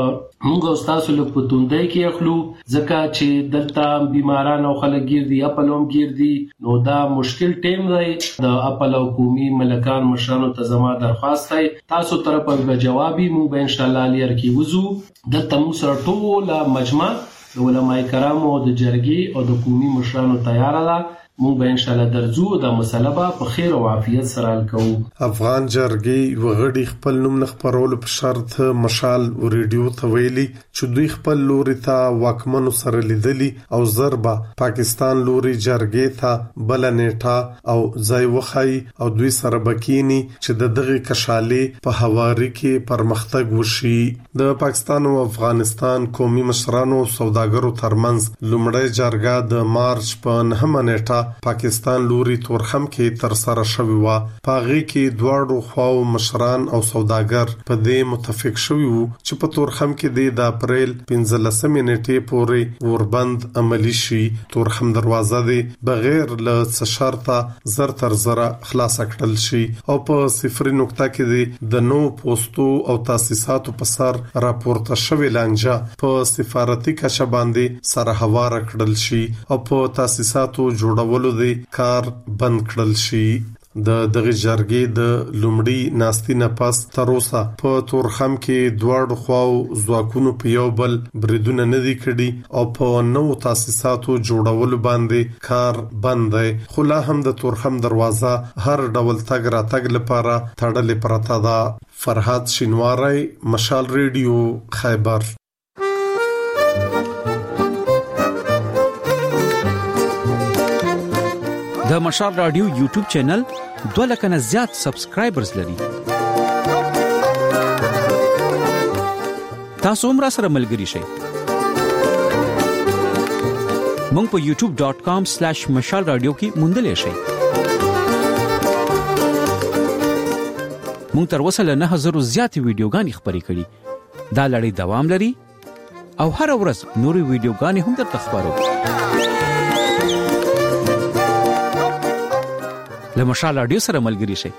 موږ او تاسو له پتوندای کې اخلو ځکه چې دلته بیماران او خلک ګیردي خپلوم ګیردي نو دا مشکل ټیم دی د خپل حکومي ملکان مشرانو ته زما درخواست دی تاسو طرفه به جوابي موږ به ان شاء الله لیر کې وزو د تم سره ټول مجمع د علماء کرامو او د جرګي او د قومي مشرانو تیار ده موږ به ان شاء الله درځو د مسله په خیر او عافیت سره حل کوو افغان جرګي وغړي خپل نوم نخبرول په شرط مشال او ریډیو ته ویلي چې دوی خپل لوري ته واکمنو سره لیدلي او ضربه پاکستان لوري جرګي ته بل نیټه او ځای وخی او دوی سره بکینی چې دغه کشالې په حواري کې پرمختګ وشي د پاکستان او افغانستان قومي مشرانو او سوداګرو ترمنځ لومړی جرګه د مارچ په 9 نیټه پاکستان لوري تورخم کې تر سره شوی و پاغي کې دواړو خواو مشران او سوداګر په دې متفق شوی وو چې په تورخم کې د اپریل 15 نیټې پورې وربند عملی شي تورخم دروازه دی بغیر له شرطه زر تر زر خلاص کړل شي او په صفر نقطه کې د نو پوسټو او تاسیساتو په سر راپورته شوی لانجه په سفارتي کچه باندې سره هوار کړل شي او په تاسیساتو جوړ ولودي کار بند کړل شي د دغه جرګې د لومړی ناستي نه پس تر اوسه په تورخم کې دواړو خواو ځواکونو په یو بل بریدونه نه دي کړي او په نو تاسیساتو جوړولو باندې کار بند دی خو لا هم د تورخم دروازه هر ډول تګ را تګ لپاره تړلې پرته ده فرحات شینواری مشال ریډیو خیبر د مشال رادیو یوټیوب چینل 2 لک نه زیات سبسکرایبرز لري تاسو هم را سره ملګري شئ مونږ په youtube.com/mashalradio کې موندلې شئ مونږ تر اوسه له 9000 زیات ویډیوګانې خبرې کړې دا لړۍ دوام لري او هر ورځ نوري ویډیوګانې هم درته خبرو له مشال رادیو سره ملګري شئ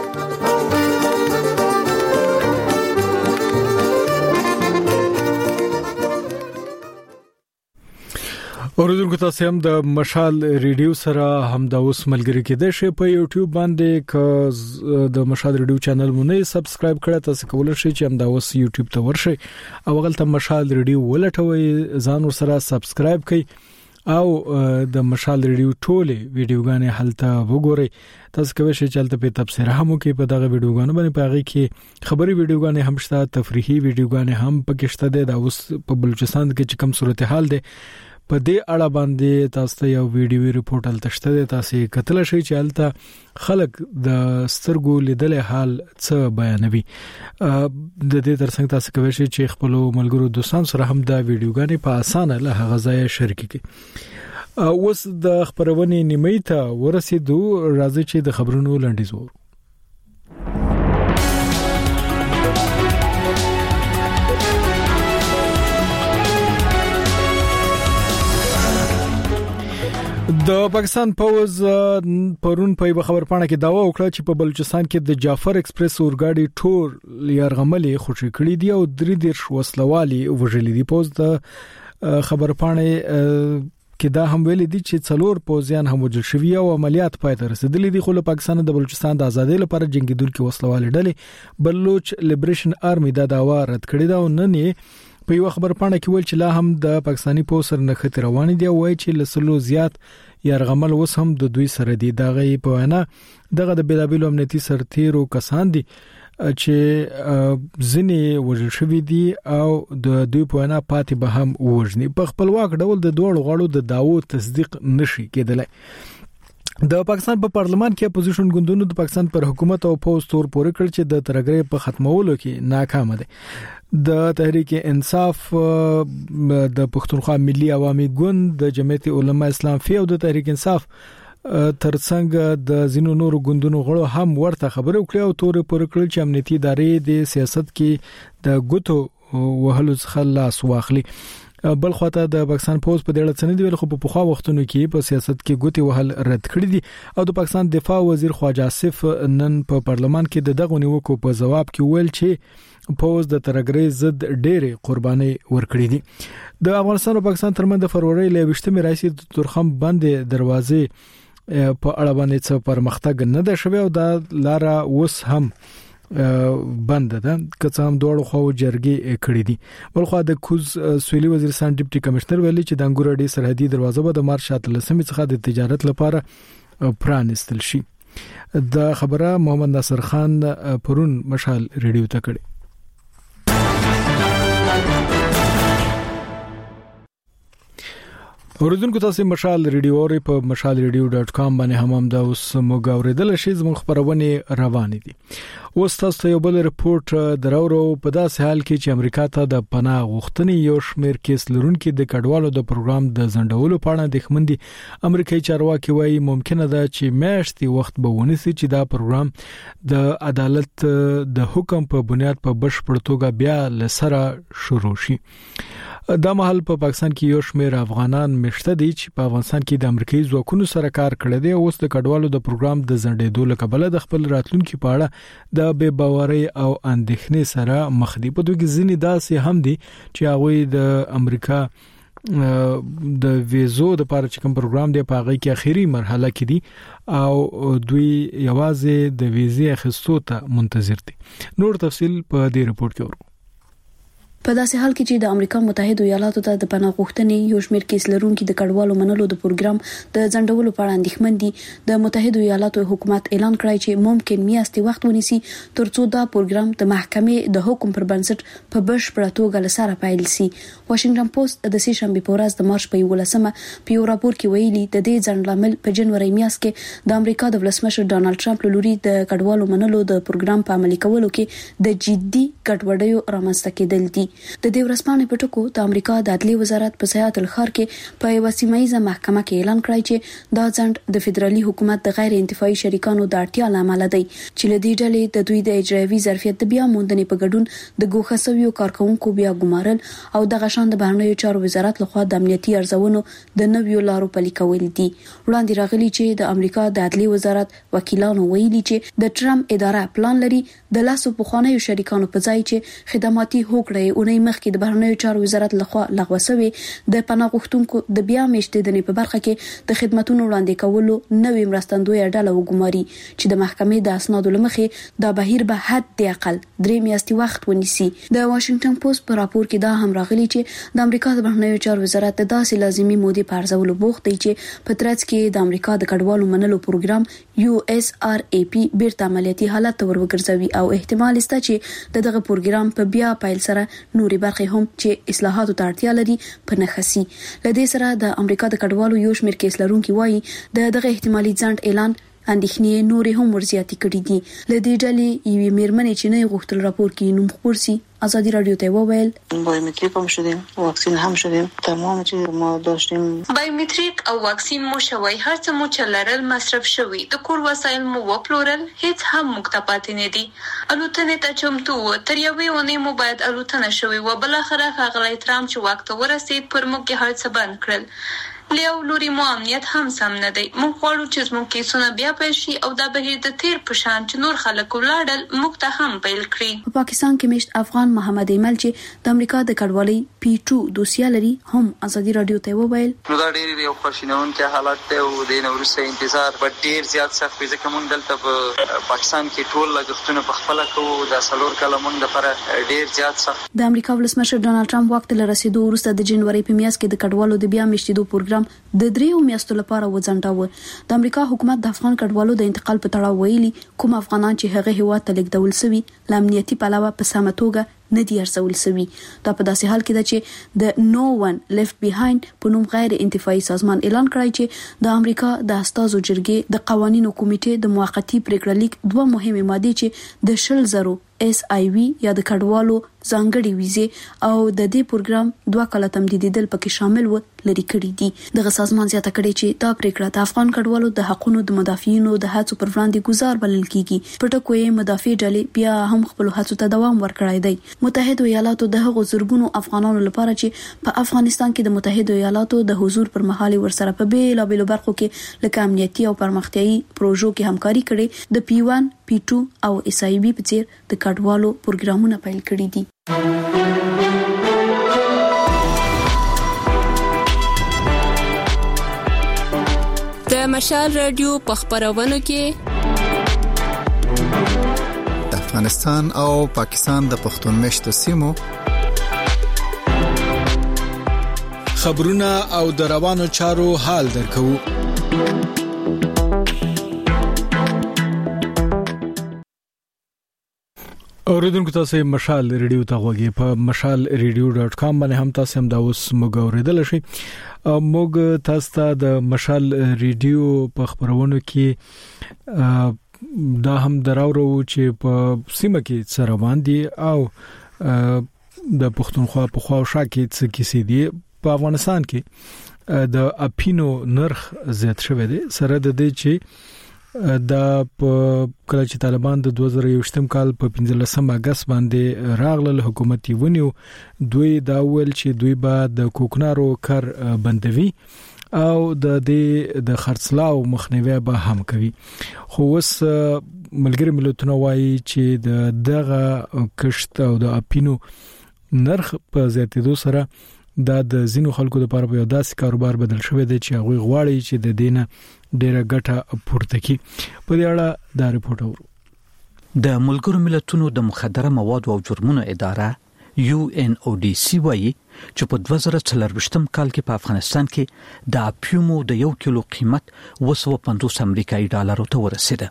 اوریدونکو تاسو هم د مشال ریډیو سره هم د اوس ملګری کېدئ شئ په یوټیوب باندې ک د مشال ریډیو چینل مونږه سبسکرایب کړئ تاسو کولای شئ چې هم د اوس یوټیوب ته ورشئ او غلطه مشال ریډیو ولټوي ځان ور سره سبسکرایب کړئ او د مشال ریډیو ټوله ویډیوګانې هلته وګورئ. تاسو کوئ چې چلته په تبصره هم کې په دغه ویډیوګانو باندې پاږي کې خبري ویډیوګانې هم شته, تفریحي ویډیوګانې هم پکې شته. د اوس په بلوچستان کې کوم صورتحال ده په دې اړه باندې تاسو ته یو ویډیو ریپورت التشته ده, تاسو کتل شئ چې الته خلک د سترګو لیدل حال څه بیانوي. د دې ترڅنګ تاسو کوئ چې خپل ملګرو دوستان سره هم دا ویډیوګانې په اسانه له هغه ځای شریک کړئ. اوس د خبرونې نیمه ته ورسېدو, راځي چې د خبرونو لنډیز وو. د پاکستان پوز پرون په خبرپاڼه کې داوا وکړه چې په بلوچستان کې د جعفر ایکسپریس اورګاډي ټور یرغملې خوشی کړې دي او 3 وسلوالي وژلې دي. پوز د خبرپاڼه کې دا هم ویل دي چې څلور پوزیان هم وژل شوی او عملیات پای ته رسیدلې دي. خو له پاکستان د بلوچستان د ازادۍ لپاره جنگیدونکو وسلوالي ډلې بلوچ لیبریشن آرمي دا داوا رد کړی دا او نن په یو خبرپاڼه کې ویل چې لا هم د پاکستانی پولیس سره نښته روان دي او وایي چې لسلو زیات یرغمل اوس هم د دوی سره دي. دغه په وینا دغه د بیلابیلو امنیتي سرتیرو کسان دي چې ځنې وژل شوی دي او د دوی په وینا پاتې به هم وژني. په خپلواک ډول د دوه غړو د داوو تصدیق نشي کېدلی. د پاکستان په پارلمان کې اپوزیشن ګوندونو د پاکستان پر حکومت او پوز تور پورې کړ چې د ترګرې په ختمولو کې ناکام دي. د تحریک انصاف, د پښتونخوا ملي عوامي ګوند, د جمعیت علما اسلام فی او د تحریک انصاف ترڅنګ د زینو نورو ګوندونو غړو هم ورته خبرو کړې او تور پورې کړل چې امنیتي ادارې د سیاست کې د ګوتو وهلو څخه لاس واخلي. بل خواته د پاکستان پوز په دې اړه څه نه دی ویل, خو په پخوا وختونو کې په سیاست کې ګوتې وهل رد کړی دي او د پاکستان دفاع وزیر خواجه آصف نن په پارلمان کې د دغه نیوکو په جواب کې ویل چې پوز د ترګرې ضد ډېرې قرباني ورکړې دي. د افغانستان او پاکستان ترمنځ د فروری ل 28 راځي د تورخم بندې دروازې په اړه باندې څه پرمختګ نه ده شوی او دا لاره اوس هم بند ده که څه هم دوړو خو جرګې کړې دي. بلخو د کوز سویلي وزیرستان ډیپټي کمشنر ویلي چې د انګور ډي سرحدي دروازه به د مارچ 13 څخه د تجارت لپاره پرانستل شي. د خبره محمد ناصر خان پرون مشال ریډیو ته کړي. اوریدونکو تاسو مشال ریډیو اوري په mashalradio.com باندې هم دا اوس موږ اوریدل شي زموږ خبرونه روان دي. اوس تاسو یو بل ریپورت درورو په داسې حال کې چې امریکا ته د پناه غوښتنې یو شمېر کیس لرونکو د کډوالو د پروګرام د ځنډولو په اړه د خمندي امریکایي چارواکي وایي ممکنه ده چې میاشتې وخت به ونیسي چې دا پروګرام د عدالت د حکم په بنیاد په بشپړ توګه بیا لسره شروع شي. دا مهال په پاکستان کې یو شمېر افغانان مشته دي چې په افغانستان کې د امریکایي ځواکونو سره کار کړی دی. اوس د کډوالو د پروګرام د ځنډېدو له کبله د خپل راتلونکو په اړه د بې باورۍ او اندېښنې سره مخ دي. په دوی کې ځینې داسې هم دي چې هغه د امریکا د ویزو د لپاره چې کوم پروګرام دی په هغه کې اخیری مرحله کې دي او دوی یوازې د ویزې اخیستو ته منتظر دي. نور تفصیل په دې رپورت کې ورو. په داسې حال کې چې د امریکا متحده ایالاتو ته د پناه غوښتنې یو شمېر کیس لرونکو د کډوالو منلو د پروګرام د ځنډولو په اړه اندېښمن دي. د متحده ایالاتو حکومت اعلان کړی چې ممکن میاشتې وخت ونیسي ترڅو دا پروګرام د محکمې د حکم پر بنسټ په بشپړه توګه لسره پیل شي. واشنگټن پوسټ د سې شنبه په ورځ د مارچ په 11مه په یو راپور کې ویلي د دې ځنډ لامل په جنوري میاشت کې د امریکا د ولسمشر ډانلډ ټرمپ لوري د کډوالو منلو د پروګرام په عملي کولو کې د جدي ګډوډیو رامنځته کېدل دي. د دې ورځپاڼې په ټکو د امریکا د عدلي وزارت په سیاتل ښار کې په یو سیمایي محکمه کې اعلان کړی چې دا ځنډ د فدرالي حکومت د غیر انتفاعي شریکانو د اړتیا لامل دی چې لدی ډلې د دوی د اجرایوي ظرفیت د بیا موندنې په ګډون د ګوښه سویو کارکونکو بیا ګمارل او د غشان د بهرنیو چارو وزارت لخوا د امنیتي ارزونو د نویو لارو پلي کول دي. وړاندې راغلي چې د امریکا د عدلي وزارت وکیلانو ویلي چې د ټرمپ اداره پلان لري د لاسو پخوانیو شریکانو په ځای چې خدماتي هوکړې اونۍ مخکې د بهرنیو چارو وزارت لخوا لغوه شوی د پناه غوښتونکو د بیا میشتېدنې په برخه کې د خدماتو وړاندې کولو نوې مرستندوی ډله وګماري چې د محکمې د اسنادو لمخې د بهیر به حد اقل 3 میاشتې وخت ونیسي. د واشنگټن پوسټ په راپور کې دا هم راغلي چې د امریکا د بهرنیو چارو وزارت د داسې لازمي مودې په ارزولو بوخت دی چې په ترڅ کې د امریکا د کډوالو منلو پروګرام USRAP بیرته عملیاتي حالت ته ورګرځوي او احتمال شته چې دغه پروګرام په بیا پایل سره نوري برخې هم چې اصلاحاتو ته اړتیا لري په نخسي. لدې سره د امریکا د کډوالو یو شمېر کیس لرونکي وایي دغه احتمالي ځنډ اعلان اندېښنې نورې هم ورزیاتې کړې دي. لدې ډلې یوې میرمنې چې نه غوښتل راپور کې نوم خپور سي ازادي رادیو ته وویل بایومتریک هم شدیم واکسین هم شدیم تمام چې ما داشتیم بایومتریک او واکسین مو شوی هر څه مو چلرل مصرف شوی د کور وسایل مو وپلورل هیڅ هم مکتپات نه دي الوتنې ته چمتو تر یوې ونې مو باید الوتنه شوی و بل اخره ښاغلی ترامپ چې واک ته ورسید پر موږ کې هر څه بند کړل. لیو لوري مو امنیت هم سم نه دی. موږ غواړو چې زموږ کیسونه بیا پیل شي او دا بهیر د تیر په شان چې نور خلک ولاړل موږ ته هم پیل کړي. په پاکستان کې مشت افغان محمد ایمل چې د امریکا د کډوالۍ P2 دوسیه لري هم ازادي رادیو ته وویل نو دا ډېر یو خوشینونکي حالت دی او د نورسته انتظار په ډېر زیات سخت وي ځکه موږ دلته په پاکستان کې ټول لګښتونه په خپل کوو د سلور کله موږ لپاره ډېر زیات سخت. د امریکا ولسمشر ډانلډ ټرمپ وخت له رسیدو وروسته د جنوري په میاشت کې د کډوالو د بیا میشتېدو پروګرام د 3 میاشتو لپاره وځنډاوه. د امریکا حکومت د افغان کډوالو د انتقال په تړاو ویلي کوم افغانان چې هغه هیواد ته لیږدول شوي ل امنیتي پلوه په سمه توګه نه دي ارزول شوي. دا په داسې حال کې ده چې د No One Left Behind په نوم غیر انتفاعي سازمان اعلان کړی چې د امریکا د استازو جرګې د قوانینو کمیټې د موقتی پریکړه لیک 2 مهمه ماده چې د 100,000 SIV یا د کډوالو ځانګړي ویزه او د دې پروګرام 2 کاله تمدیدیدل پکې شامل و لري کړی دي. دغه سازمان زیاته کړی چې دا پریکړه د افغان کډوالو د حقوقو د مدافعینو د هڅو پر وړاندې گزار بلل کیږي. په ټکو یې مدافع ډلې بیا هم خپل هڅو ته دوام ورکړی دی. متحده ایالاتو د هغو زرګونو افغانانو لپاره چې په افغانستان کې د متحده ایالاتو د حضور پر مهال ورسره په بیلابېلو برخو کې لکه امنیتي او پرمختیايي پروژو کې همکاري کړې د P1 P2 او SIB په څیر د کډوالو پروګرامونه پیل کړي دي. د مشال رادیو په خبرونو کې افغانستان او پاکستان د پښتون مشتو سیمو خبرونه او د روانو چارو حال درکو. اوریدونکو تاسو مشال ریډیو ته غوږی په mashalradio.com باندې هم تاسو هم دا اوس موږ اوریدل شي. موږ تاسو ته د مشال ریډیو په خبرونو کې دا هم دراورو چې په سیمه کې سره باندې او د پښتونخوا په خواوشا کې څه کیسې دي. په افغانستان کې د اپینو نرخ زیات شوی دی سره د دې چې دا کله چې طالبان د 2021 کال په 15 اگست باندې راغله حکومت یې ونیو دوی دا ول چې دوی به د کوکنارو کار بندوي او د خرڅلاو مخنیوي به هم کوي. خو اوس ملګری ملتونه وایي چې دغه کشت او د اپینو نرخ په زیاتېدو سره دا د زینو خلکو لپاره په یو داسې کاروبار بدل شوی دی چې هغه غواړي چې د دینه ډیره ګټه پورته کړي. په دې اړه دا ریپورت اورو. د ملګرو ملتونو د مخدره مواد او جرمونو اداره UNODC وایي چې په 2024 کال کې په افغانستان کې د اپیومو د 1 کیلو قیمت 250 امریکایي ډالرو ته ورسیده.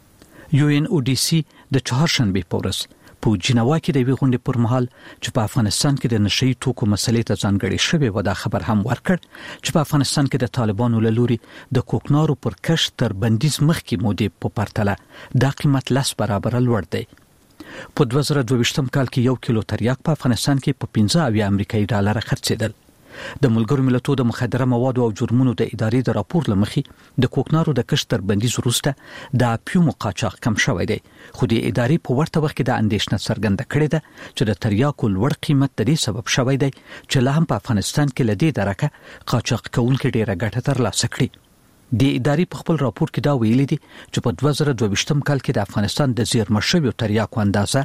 UNODC د چهارشنبه په ورځ په جنیوا کې د وی غونډې پر مهال چې په افغانستان کې د نشئی توکو مسلې ته ځانګړي شوی و دا خبر هم ورکړ چې په افغانستان کې د طالبانو له لوري د کوکنارو پر کښت تر بندیز مخکې مودې په پرتله دا قیمت 10 برابر لوړ دی. په 2022 کال کې 1 کیلو تریاک په افغانستان کې په 15 امریکایي ډالر خرڅېدل. د ملګرو ملتونو د مخدره مواد او جرمونو د ادارې د راپور لمخې د کوکنارو د کښت تر بندیز وروسته د اپیومو قاچاق کم شوی دی. خو د ادارې په ورته وخت کې د اندېښنه څرګنده کړې ده چې د تریاکو لوړ قیمت د دې سبب شوی دی چې لا هم په افغانستان کې لدې درکه قاچاق کوونکي ډیره ګټه ترلاسه کړي. د ادارې په خپل راپور کې دا ویلي دي چې په 2022م کال کې د افغانستان د زیرمه شویو تریاکو اندازه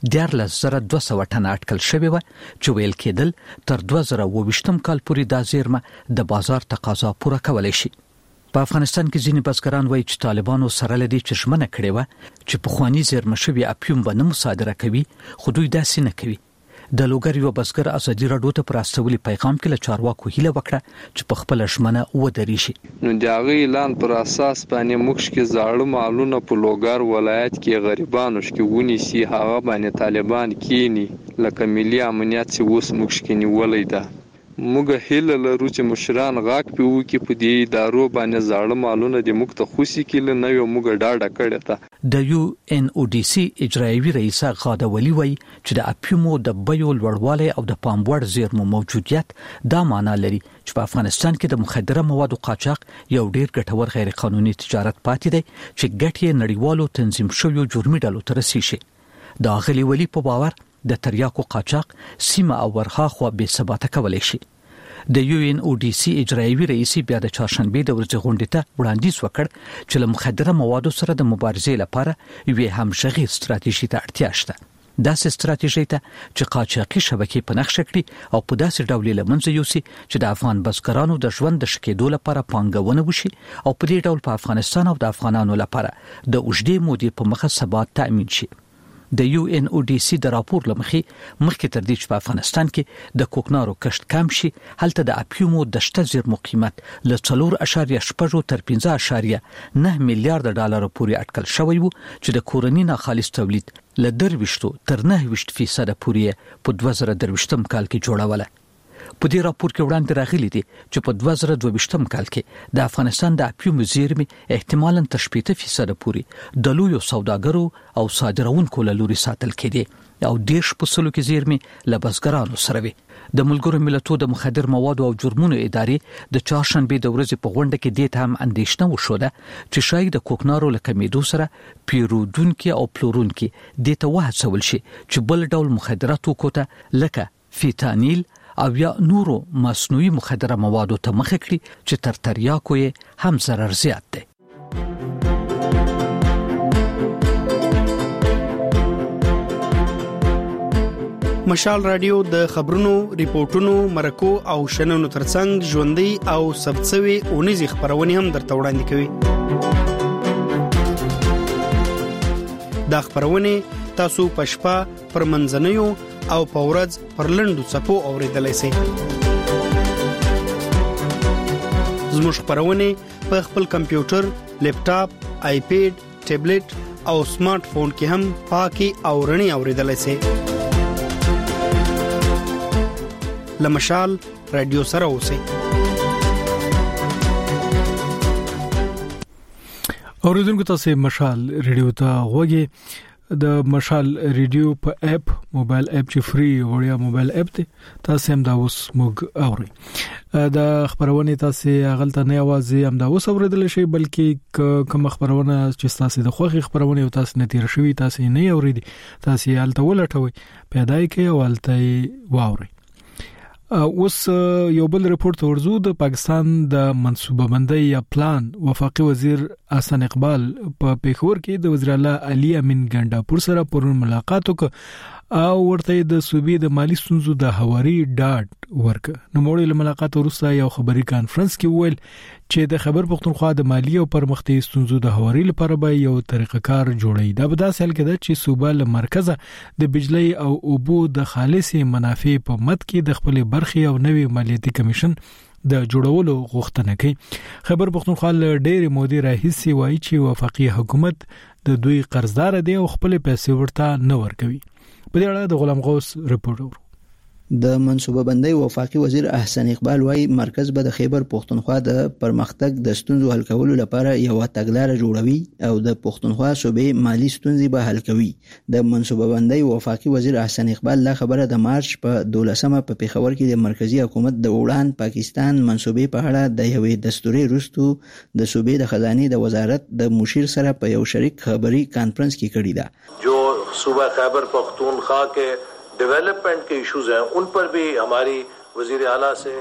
14200 ټن اټکل شوی و چې ویل کېدل تر 2022م کال پورې د زیرمه د بازار تقاضا پوره کولای شي. په افغانستان کې ځینې بزګران وایي چې طالبانو سره لدی چې ژمنه کړې و چې په خواني زیرمه شوی اپیوم به نه مصادره کوي، خو دوی داسې نه کوي. د لوګر یو بزګر ازادي راډیو ته پر استولي پیغام کې له چارواکو هیله وکړه چې په خپل ژمنه ودرېږي. نو دغه اعلان پر اساس باندې موږ کې زاړه معلومه په لوګر ولایت کې غریبانو کې ونیسي، هغه باندې طالبان کینی لکه ملي امنیت چې اوس موږ کې نیولې ده. موږ هیله لرو چې مشران غاک پیو کې په دې ادارو باندې زاړه معلومه د موږ ته خوشي کله نه یو موږ ډاډه کړی ته. د UNODC اجرایوي رئیس غاده ولی وای چې د اپیومو د بیو لوړوالی او د پاموړ زیرمو موجودیت دا معنی لري چې په افغانستان کې د مخدره موادو قاچاق یو ډیر ګټور غیر قانوني تجارت پاتې دی چې ګټې نړیوالو تنظیم شویو جرمي ډلو ته رسیږي شي. د اغلی ولی په باور د تریاکو قاچاق سیمه او ورخه خو به ثبات کولای شي. د UNODC اجرایوي رئیس بیا د چهارشنبه د ورځې غونډې ته وړاندیز وکړ چې له مخدره موادو سره د مبارزې لپاره یوه همغږي ستراتیژي ته اړتیا شته. داسې ستراتیژي ته چې قاچاقي شبکې په نقشه کړي او په داسې ډول لمنځه یوسي چې د افغان بزګرانو د ژوند د شکېدو لپاره پانګونه وشي او په دې ډول په افغانستان او د افغانانو لپاره د اوږدې مودې په مخه ثبات تأمین شي. د UNODC د راپور لمخې مخکې تر دې چې په افغانستان کې د کوکنارو کښت کم شي، هلته د اپیومو د شته زیرمو قیمت له 4.8 تر 5.9 میلیارډ ډالر پورې اټکل شوی وو چې د کورني ناخالص تولید له 23 تر 9% پورې په 2023م کال کې جوړوله. په دې راپور کې وړاندې راغلي دي چې په 2022م کال کې د افغانستان د اپیوم زیرمې احتمالاً تر 80% پورې د لویو سوداګرو او صادرونکو له لوري ساتل کېدي او 10% کې زیرمې له بزګرانو سره وي. د ملګرو ملتونو د مخدر موادو او جرمونو ادارې د چهارشنبه د ورځې په غونډه کې د ته هم اندېښنه وشوده چې شاید د کوکنارو له کمیدو سره پیرودونکو او پلورونکو د ته وهڅول شي چې بل ډول مخدرات وکړي لکه فیتانیل او یا نورو مصنوعي مخدره موادو ته مخه کړي چې تر تریاکو یې هم ضرر زیات دی. مشال رادیو د خبرونو، ریپورتونو، مرکو او شننو ترڅنګ ژوندۍ او ثبتسوي اونیزي خبرونه هم درته وړاندې کوي. دا خبرونه تاسو په شپه پر منځنیو او په ورځ پر لندو صفو اوریدلای شئ. زموږ خبرونه په خپل کمپیوټر، لیپټاپ، آیپیډ، ټابلیټ او سمارټ فون کې هم پاکي او رڼي اوریدلای شئ. لمشال رادیو سره اوسئ. اوریدونکو تاسو مشال رادیو ته غوږی. د مشال ریډیو په اپ، موبایل اپ چې فری وړیا موبایل اپ ته تاسو هم دا اوس موږ اورئ. د خبرونه تاسو غلطه نه اوازې هم دا اوس اوریدل شي، بلکې کوم خبرونه چې تاسو د خوخي خبرونه او تاسو نتیر شوی تاسو نه اوریدي، تاسو یالته ولټوي پیدای کې او الته واورئ. اوس یو بل رپورت ورزو. د پاکستان د منصوبه بندۍ یا پلان وفاقي وزیر احسان اقبال په پیښور کې د وزیر اعلی علي امین ګنڈاپور سره پرون ملاقات وکړ او ورته د صوبې د مالی ستونزو د هواري ډاډ ورکړ. نو موږ له ملاقات وروسته یو خبري کانفرنس کې ویل چې د خبر پښتونخوا د مالی او پرمختګي ستونزو د هواري لپاره به یو طریقه کار جوړي. دا به داسې حل کړي چې صوبه له مرکزه د بجلی او اوبو د خالصي منافع په مد کې د خپل برخي او نوي مالیاتي کمیشن د جوړولو غوښتنه کوي. خبر پښتونخوا له ډېر مودې راهیسي وایي چې وفاقي حکومت د دوی قرضدار دی او خپل پیسې ورته نه ورکوي. په دې اړه د غلام غوث رپورټ اورو. د منصوبه بندۍ وفاقي وزیر احسان اقبال وايي مرکز به د خیبر پښتونخوا د پرمختګ د ستونزو حل کولو لپاره یو تګلارې جوړوي او د پښتونخوا صوبې مالی ستونزې به حل کوي. د منصوبه بندۍ وفاقي وزیر احسان اقبال لا خبره د مارچ په 12مه په پیښور کې د مرکزی حکومت د وړاند پاکستان منصوبې په اړه د یوې دستوري رستو د صوبې د خزانه د وزارت د مشیر سره په یو شریک خبري کانفرنس کې کړی ده. جو صوبہ خیبر پختونخوا کے डेवलपमेंट के इश्यूज हैं उन पर भी हमारी वजीर आला से और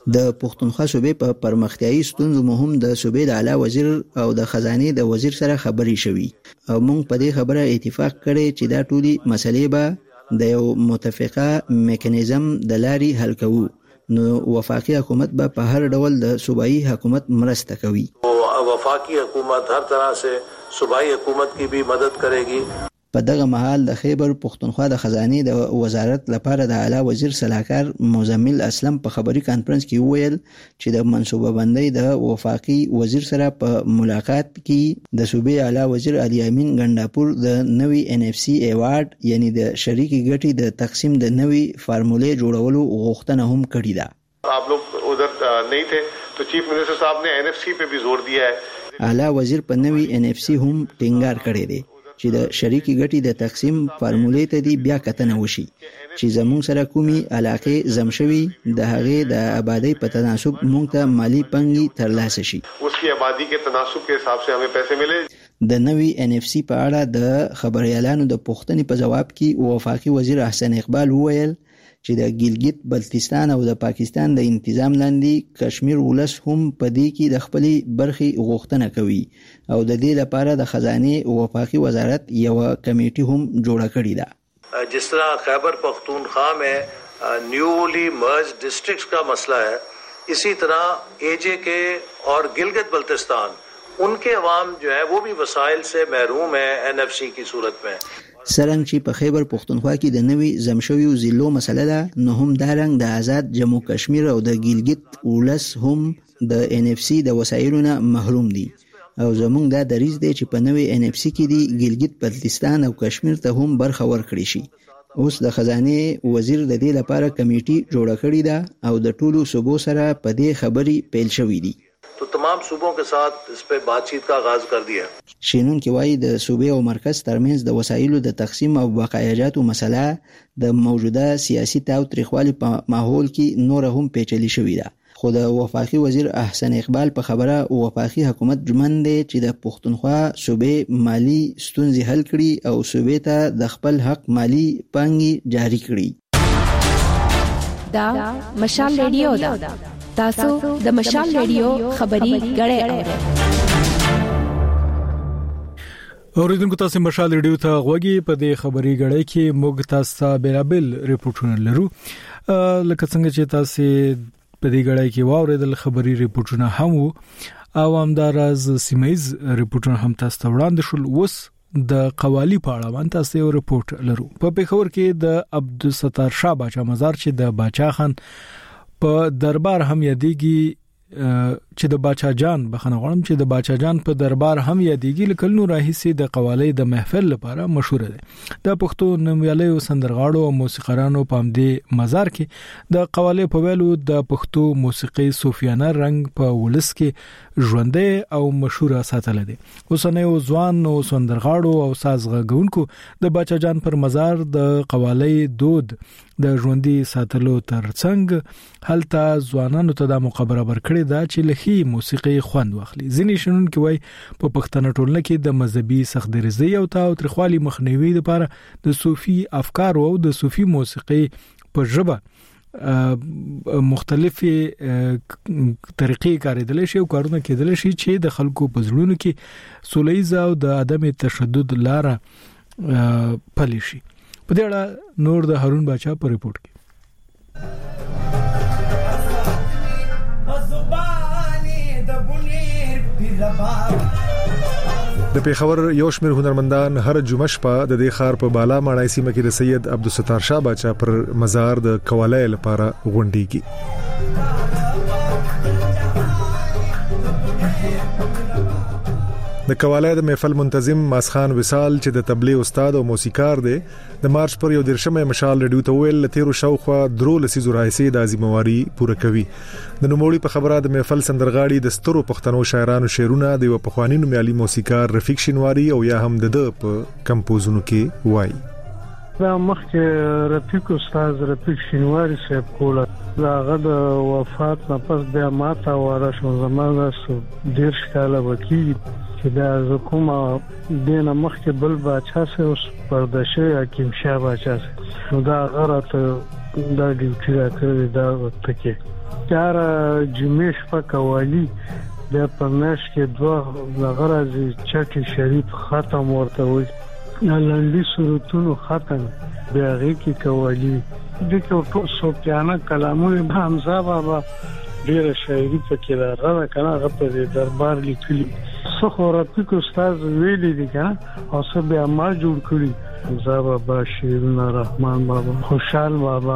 د پښتونخوا صوبې په پرمختیايي ستونزو مهم د صوبې د اعلی وزیر او د خزانه د وزیر سره خبرې شوې او موږ په دې خبره اتفاق کړی چې دا ټولي مسلې به د یو متفقه میکانیزم د لارې حل کوو. نو وفاقي حکومت به په هر ډول د صوبایي حکومت مرسته کوي. وفاقی حکومت हर तरह से सूबाई हुकूमत की भी मदद करेगी. په دغه مهال د خیبر پښتونخوا د خزانه د وزارت لپاره د اعلی وزیر صلاحکار مزمل اسلم په خبري کانفرنس کې وویل چې د منصوبه بندۍ د وفاقي وزیر سره په ملاقات کې د صوبې اعلی وزیر علي امین ګنداپور د نوي NFC ایوارډ یعنی د شریکي ګټې د تقسیم د نوي فارمولې جوړولو غوښتنه هم کړې ده. आप लोग उधर नहीं थे तो चीफ मिनिस्टर साहब ने NFC पे भी जोर दिया है. اعلی وزیر په نوي NFC هم ټینګار کړی دی چې د شریکي ګټې د تقسیم فارمولې ته دی بیا کتنه وشي چې زموږ سره کومي علاقې زم شوي د هغې د آبادی په تناسب موږ ته مالی پنګي ترلاسه شي. उसकी आबादी के तनासुब के हिसाब से हमें पैसे मिले. د نوي NFC په اړه د خبريالانو د پوښتنې په جواب کې وفاقي وزیر احسن اقبال وویل چې د ګیلګیت بلتستان او د پاکستان د انتظام لاندې کشمیر ولس هم په دې کې د خپلې برخې غوښتنه کوي او د دې لپاره د خزانه وفاقي وزارت یو کمیټي هم جوړه کړې ده. जिस तरह खैबर पख्तूनख्वा में न्यूली मर्ज डिस्ट्रिक्ट्स का मसला है, इसी तरह AJ और गिलगित बल्तिस्तान उनके अवाम जो है वो भी वसाइल से महरूम है NFC की सूरत में. سرنګ چې په خیبر پښتونخوا کې د نوي زمشویو ضلعو مسله ده نو هم دارنګ د آزاد جمهو کشمیر او د ګیلګیت ولس هم د NFC د وسایلو نه محروم دي او زموږ دا دریځ دی چې په نوي NFC کې دی ګیلګیت بلتستان او کشمیر ته هم برخه ورکړي شي. اوس د خزانه وزیر د دې لپاره کمیټي جوړه کړې ده او د ټولو صوبو سره په دې خبري پیل شوې دي. तो तमाम सूबों के साथ इस पे बातचीत का आगाज कर दिया. شینون کې وایي د صوبې او مرکز ترمنځ د وسایلو د تقسیم او بقایاجاتو مسله د موجوده سیاسي تاوتریخوالي په ماحول کې نور هم پیچلې شوې ده. خو د وفاقي وزیر احسن اقبال په خبره وفاقي حکومت جمن دی چې د پښتونخوا صوبې مالی ستونزې حل کړي او صوبې ته د خپل حق مالی پانګي جاری کړي. دا مشال ریډیو ده. تاسو د مشال ریډیو خبري غړې اورئ. اوریدونکو تاسو مشال ریډیو ته غوږی په دې خبري غړې کې موږ تاسو بیلابل ریپورتونه لرو. لکه څنګه چې تاسو په دې غړې کې واوریدل خبري ریپورتونه هم او همدارز سیمایز ریپورتونه هم تاسو ته وړاندې شول. اوس د قوالی په اړه باندې تاسو یو ریپورت لرو. په پیښور کې د عبدالستار شاه باچا مزار چې د باچا خان په دربار هم یادېږي چې د باچا جان بخنه غواړم چې د باچا جان په دربار هم یادېږي لکه نو راهیسي د قوالی د محفل لپاره مشهور دی. د پښتو نومیالیو سندرغاړو او موسیقارانو په دې مزار کې د قوالی په ویلو د پښتو موسیقي صوفیانه رنګ په ولس کې ژوندې او مشهور ساتل دي. اوسنیو ځوان او سندرغاړو او سازغږونکو د باچا جان پر مزار د قوالی دود د ژوندۍ ساتلو ترڅنګ هلته ځوانانو ته د مقابله برکړې دا چې لخي موسیقي خوند واخلي. ځینې شنونکو وای په پښتنه ټولنه کې د مذهبي سختدریزي او تاوتریخوالي مخنیوي لپاره د صوفي افکار او د صوفي موسیقي په ژبه مختلفي طریقې کاریدل شي او کارونه کېدل شي چې د خلکو په زړونو کې سولېزه او د عدم تشدد لاره پلي شي. په دې اړه نور د هارون باچا په ریپورت کې د پیښور یو شمېر هنرمندان هر جمعه شپه د دې ښار په بالا ماڼۍ سیمه کې د سید عبدالستار شاه باچا پر مزار د قوالی لپاره غونډيږي. د قوالی د محفل منتظم ماسخان وصال چې د تبلیغ استاد او موسیقار دی د مارچ پر یو درشمه مشال ریډیو ته ویل لتیرو شاوخوا درو لسیزو راځي د ازمواري پوره کوي. د نوموړي په خبره د محفل سندرغاړي د سترو پښتنو شاعرانو شعرونه د پخوانی نومیالي موسیقار رفیق شینواری او یا هم د په کمپوزونو کې وایي. دا مخکې رفیق استاد رفیق شینواری صاحب کوله داغه د وفات نه پس بیا ماته واره شو زمانه ډیر ښکاله وکي چې دا کومه دینه مخکې بل باچا سه اوس پردشه حکیم شاه باچا سه نو دا غره ته دا ډیوټي راکړی دا وخت کې چار جمیش په قوالی د پرناش کې دوه غرض چټي شریف ختم ورته وي لنډي صورتونو ختم بیاغي کې قوالی د ټول صوفیانه کلامونه حمزه بابا ډیر شاعري پکې راغله کنه غته دربار لیکلي څو راتیک استاد ویلي دي کنه او څه به ما جوړ کړی حمزه بابا شیرنا رحمان بابا خوشحال بابا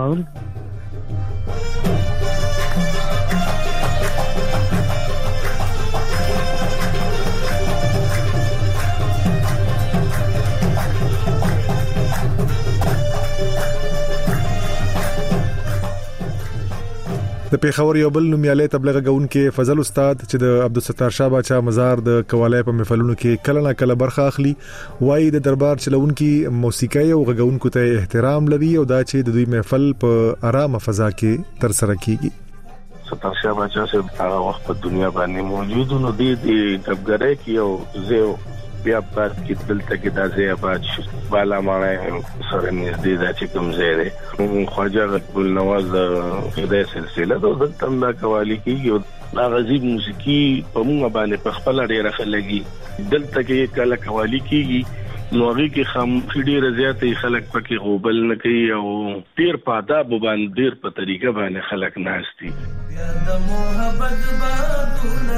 د پیښور یو بل نومیالي تبلیغ غونکي فضل استاد چې د عبدالستار شاه باچا مزار د قوالی په محفلونو کې کله نه کله برخه اخلي وایي د دربار چلونکي موسیقي او غونکو ته احترام لري او دا چې د دوی محفل په آرامه فضا کې تر سره کیږي. ستار شاه باچا سے هغه وخت په دنیا باندې موجود نو د دبګړې کې او زه بیا بعد کې دلته کې د زیاباد بالا مانه سره نږدې د چې کوم ځای دی خواجه ګل نواز د سلسله د تمنا قوالی کې یو غزي موسیقي په موږ باندې په خپل ډیره خلګي دلته کې کله قوالی کېږي نو هغه کې خامخې ډیره زیاتې خلک پکې غوبل نه کوي او ډیر په آداب باندې ډیر په طریقه باندې خلک ناشتي د محبت بادونه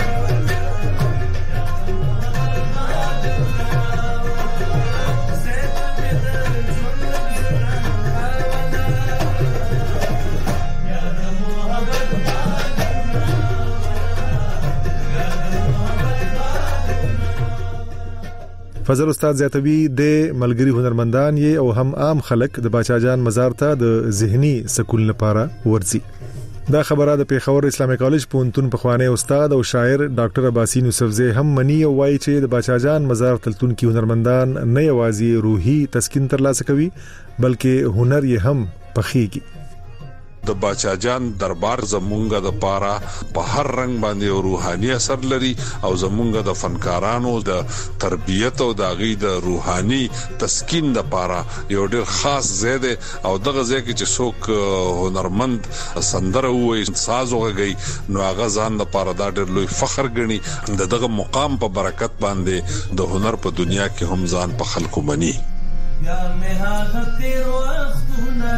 فضل استاد زیاتوی د ملګری هنرمندان یې او هم عام خلک د باچا جان مزار ته د ذهني سکون لپاره ورځي. دا خبره د پیښور اسلامي کالج پونتون په خوانه استاد او شاعر ډاکټر عباسین یوسفزی هم منی او وایي چې د باچا جان مزار تلتون کې هنرمندان نه یوازې روحي تسکین ترلاسه کوي بلکې هنر یې هم پخېږي. د باچا جان دربار زمونږه د پاره په هر رنگ باندې روحاني اثر لري او زمونږه د فنکارانو د تربيت او د غي د روحاني تسکین د پاره یو ډیر خاص زیاده او دغه ځکه چې څوک هنرمند سندره وای ساز وغږی نو هغه ځان د پاره دا ډیر لوی فخر ګڼي دغه مقام په برکت باندې د هنر په دنیا کې هم ځان په خلکو مني. یا مه هغه تیر وختونه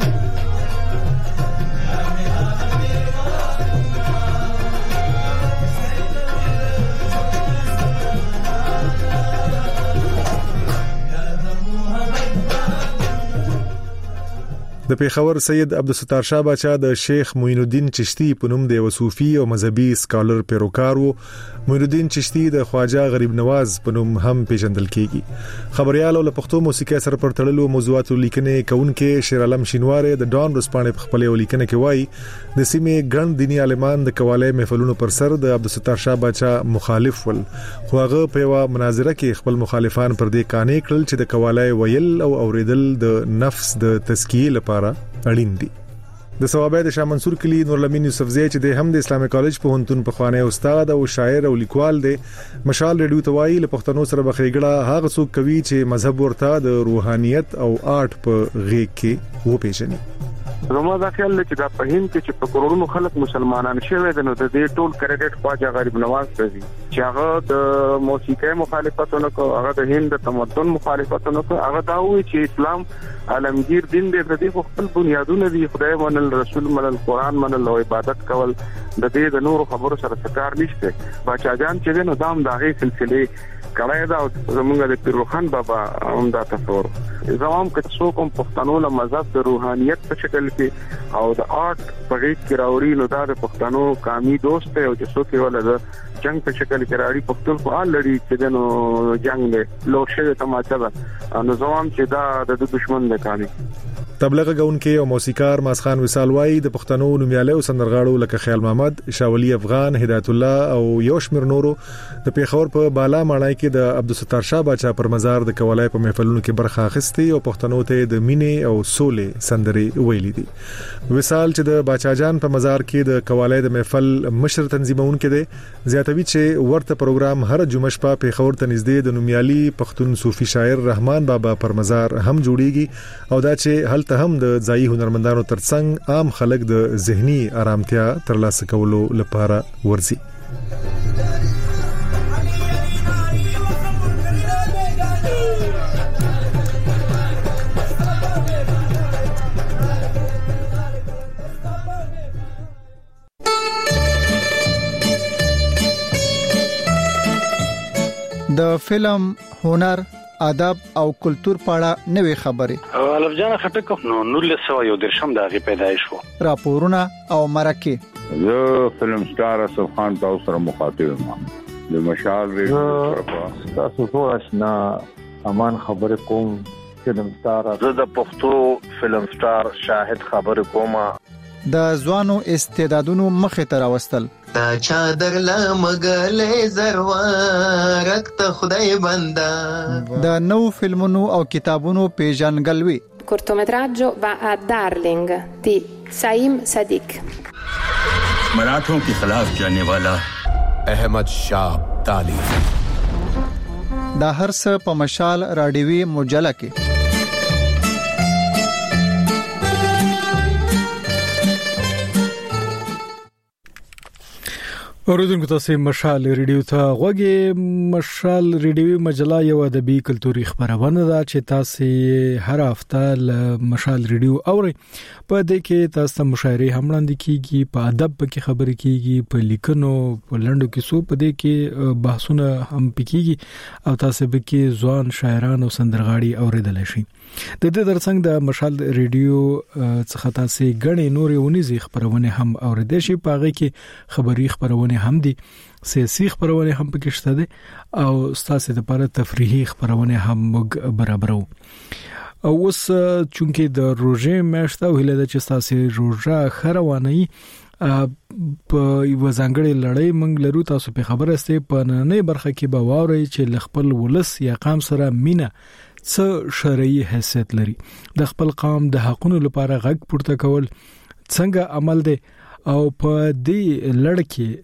د پیښور سید عبدالستار شاه باچا د شیخ معین الدین چشتی په نوم د وصوفي او مذهبي سکالر پیروکار وو. معین الدین چشتی د خواجه غریب نواز په نوم هم پیژندل کیږي. خبريال او پښتو موسیقي سره پر تړلو موضوعاتو لیکنې کوونکې شیر عالم شینواره د ډان رسپانې په خپل لیکنه کې وایي د سیمې ګڼ دینی عالمان د قوالی محفلونو پر سر د عبدالستار شاه باچا مخالف ول خو هغه په یو مناظره کې خپل مخالفان پر دې قانع کړل چې د قوالی ویل او اوریدل د نفس د تزکیه لپاره اړین دي. د ثوابه د شاه منصور کلی نورالامین یوسفزی چې د هم د اسلامي کالج په هنتون په خوانه استاد او شاعر او لیکوال دی مشال ریډیو توای له پښتنو سره بخېګړه هغه څوک کوي چې مذهب ورته د روحانيت او آرټ په غېږ کې و پیژني. زما دا خیال دی چې دا په هند کې چې په کروڑونو خلک مسلمانان شوي دي نو د دې ټول کریډټ خواجه غریب نواز ته دي چې هغه د موسیقي مخالفتونه کوي هغه د هند د تمدن مخالفتونه کوي هغه دا وایي چې اسلام عالمگیر دین دی د دې خپل بنیادونه دي خدای منل رسول منل قران منل او عبادت کول د دې د نورو خبرو سره څکار نشته. باچا جان چې نو دام دغه سلسله کړای دا زمونږ د پیروخان بابا هم دا تصور زمام که څوک هم پښتنو له مذهب د روحانيت په شکل کې او د آرټ په غیږ کې راوړي نو دا د پښتنو قومي دوست دی او چې څوک یې ولر جنگ په شکل کې راړي پښتون په حال لري چې نو جنگ له لوشه تماچا ده نو زمام چې دا د دشمن د کامي. تبلیغ غونکي او موسیقار ماسخان وصال وای د پښتنو نومیاله او سندرغاړو لکه خیال محمد، شاولی افغان، هدایت الله او یوشمیر نورو د پیښور په بالا ماڼۍ کې د عبدالستار شاه باچا پر مزار د قوالی په محفلونو کې برخه اخیستي او پښتنو ته د مینې او سولې سندرې ویلې دي. وصال چې د باچا جان په مزار کې د قوالی د محفل مشر تنظیمونکو دي زیاتوي چې ورته پروګرام هر جمعه شپه پیښور ته نږدې د نومیالي پښتون صوفي شاعر رحمان بابا پر مزار هم جوړیږي او دا چې دلته هم د ځایي هنرمندانو ترڅنګ عام خلک د ذهني آرامتیا ترلاسه کولو لپاره ورځي. د فلم، هنر، ادب او کلچر په اړه نوې خبرې. الف جان خټک نو 1913 د هغه پیدایش وو. راپورونه او مرکه. زه فلم سٹار اسف خان تاسو سره مخاطب یم. د مشال ریډیو تاسو ټول آشنا امان خبره کوم. فلم سٹار زه د پښتو فلم سٹار شاهد خبره کوم. د ځوانو استعدادونو مخه تر واستل. تا چادر لمغلې زروارک ته خدای بندا. د نو فلمونو او کتابونو پیژنګلوي. cortometraggio va a Darling di Saim Sadiq. मराठों के खिलाफ जाने वाला अहमद शाह अब्दाली. دا هر څه په مشال رادیوي مجله کې. اوریدونکو تاسو مشال ریډیو ته غوږی. مشال ریډیو مجله یو ادبي کلتوري خبرونه ده چې تاسو هر هفته له مشال ریډیو اوري. په دې کې تاسو مشاعرې هم وړاندې کیږي، په ادب کې خبرې کیږي، په لیکنو په لنډو کې سو په دې کې بحثونه هم پکېږي او تاسو به کې ځوان شاعران او سندرغاړي اوریدل شي. د دې ترڅنګ د مشال ریډیو څخه تاسو غني نورې ونیزي خبرونه هم اوریدل شي. پاغه کې خبري خبرونه هم دي، سیاسي خبرونه هم پکې شته دي او ستاسو لپاره تفریحي خبرونه هم موږ برابرو. او اوس چونکه د روزه میاشت او هله د تاسو روزه خرواني په یو ځانګړي لړۍ موږ لرو. تاسو په خبره استې په نننۍ برخه کې به واورئ چې خپل ولس یا قام سره مینه څه شرعي حیثیت لري. د خپل قام د حقونو لپاره غږ پورته کول څنګه عمل دی او په دې لړ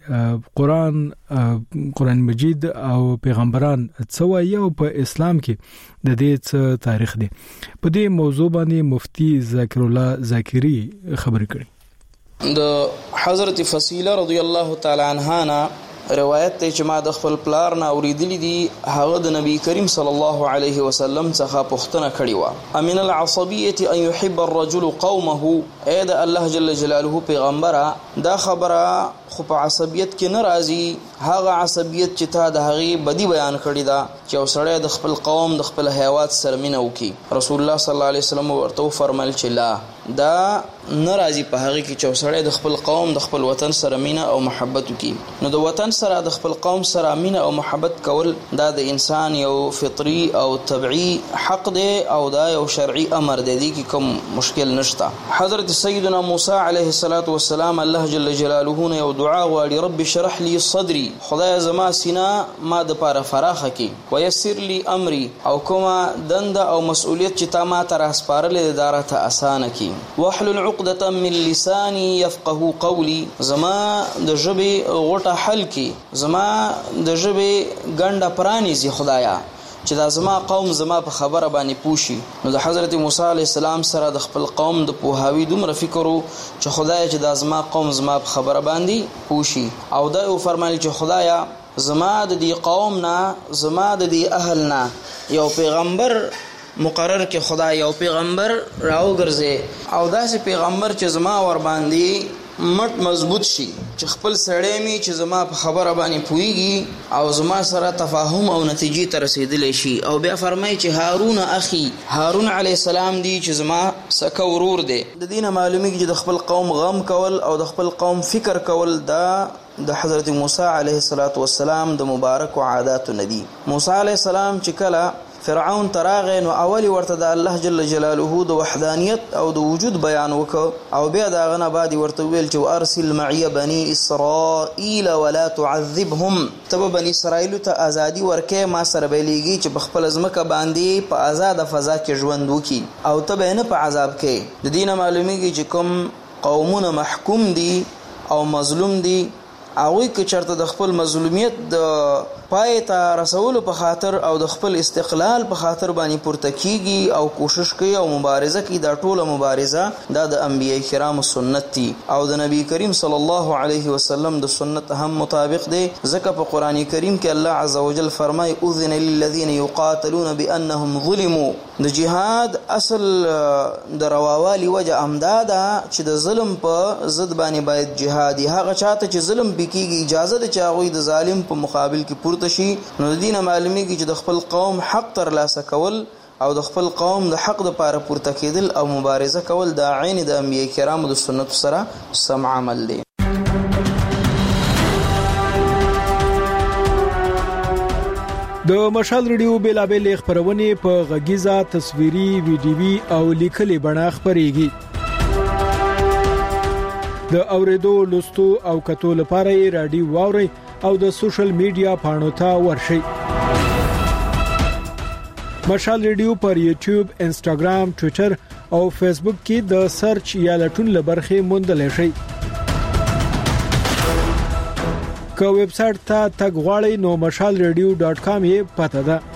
کې قرآن مجید او پیغمبران څه وایي او په اسلام کې د دې څه تاریخ دی. په دې موضوع باندې مفتی ذکر الله ذاکری خبرې کړي. د حضرت فصیله رضی الله تعالی عنها روایت ته چې ما د خپل پلار نه اوریدلې دي، هغه د نبی کریم صلی الله علیه وسلم څخه پوښتنه کړې و، امن العصبیه ان يحب الرجل قومه. اې د الله جل جلاله پیغمبره دا خبره خو په عصبیت کې نه راځي، هغه عصبیت چې تا د هغه بدی بیان کړی دا چې اوسړی د خپل قوم د خپل حیوات سره مینه وکي. رسول الله صلی الله علیه وسلم ورته فرمایل چې لا دا ناراضي په هغه کې چې اوسړی د خپل قوم د خپل وطن سره مینه او محبت وکي. نو د وطن سره د خپل قوم سره مینه او محبت کول دا د انسان یو فطری او طبيعي حق دی او دا یو شرعي امر دی کې کوم مشکل نشته. حضرت سیدنا موسی علیه السلام الله جل جلاله یو دعا غواړي، رب اشرح لي صدري، خدای زما سینه ما د پاره فراخه کړي، ويسر لي امري، او کومه دنده او مسؤلیت چې تا ما ته راسپارلې داره ته اسانه کړي، واحلل عقدة من لساني يفقهوا قولي، زما د ژبې غوټه حل کړي، زما د ژبې ګنده پرانیزي خدایا چې دا زما قوم زما په خبره باندې پوښي. نو د حضرت موسی علیه السلام سره د خپل قوم د پوهاوی دومره فکر وو چې خدای چې دا زما قوم زما په خبره باندې پوښي. او دا یو فرمایل چې خدایا زما د دې قوم نه، زما د دې اهل نه یو پیغمبر مقرر کې خدای یو پیغمبر راوګرځي، او داسې پیغمبر چې زما ور باندې مټ مضبوط شي، چې خپل سړی می چې زما په خبره باندې پويږي او زما سره تفاهم او نتیجې ته رسیدلی شي. او بیا فرمایي چې هارون اخي، هارون علی السلام دی چې زما سکه ورور دی. د دینه معلومیږي چې د خپل قوم غم کول او د خپل قوم فکر کول دا د حضرت موسی علیه السلام د مبارک عادات ندی. موسی علیه السلام چې کله فرعون تراغه نو اولی ورته د الله جل جلاله د وحدانیت او د وجود بیان وکړ، او بیا دا غنه بعد ورته ویل چې ارسل معي بني اسرائيل ولا تعذبهم، تب بني اسرائيل ته ازادي ورکه ما سره بیلیږي چې بخپل ازمکه باندې په آزاد فضا کې ژوند وکي او تب نه په عذاب کې. د دینه معلومیږي چې کوم قومونه محکوم دي او مظلوم دي، او که چرته د خپل مظلومیت د پای ته رسول په خاطر او د خپل استقلال په خاطر باندې پورته کیږي او کوشش کوي او مبارزه کوي. دا ټوله مبارزه د انبیاء کرام سنت دي او د نبی کریم صلی الله علیه وسلم د سنت هم مطابق دي. ځکه په قران کریم کې الله عز وجل فرمای اذن للذین یقاتلون بانهم ظلموا. د جهاد اصل د رواوالي وجه امداده چې د ظلم په ضد باندې باید جهادي هغه چاته چې ظلم بکیږي اجازه ده چې هغه د ظالم په مقابل کې پورته شي. نو د دینه معلومیږي چې د خپل قوم حق تر لاسه کول او د خپل قوم د حق د پاره پورته کېدل او مبارزه کول د عین د انبیاء کرامو د سنت سره سم عمل دی. د مشال ریډیو بیلابل خبرونه په غږیزه تصویري ویډیوي او لیکلي بڼه خبريږي. د اوریدو لوستو او کتو لپاره رادیو واوري او د سوشل میډیا پاڼو ته ورشي. مشال ریډیو پر یوټیوب، انستګرام، ټوئیټر او فیسبوک کې د سرچ یا لټون لبرخه موندل شي. که ویب سټ ته تګ غواړئ نو mashalradio.com یې پته ده.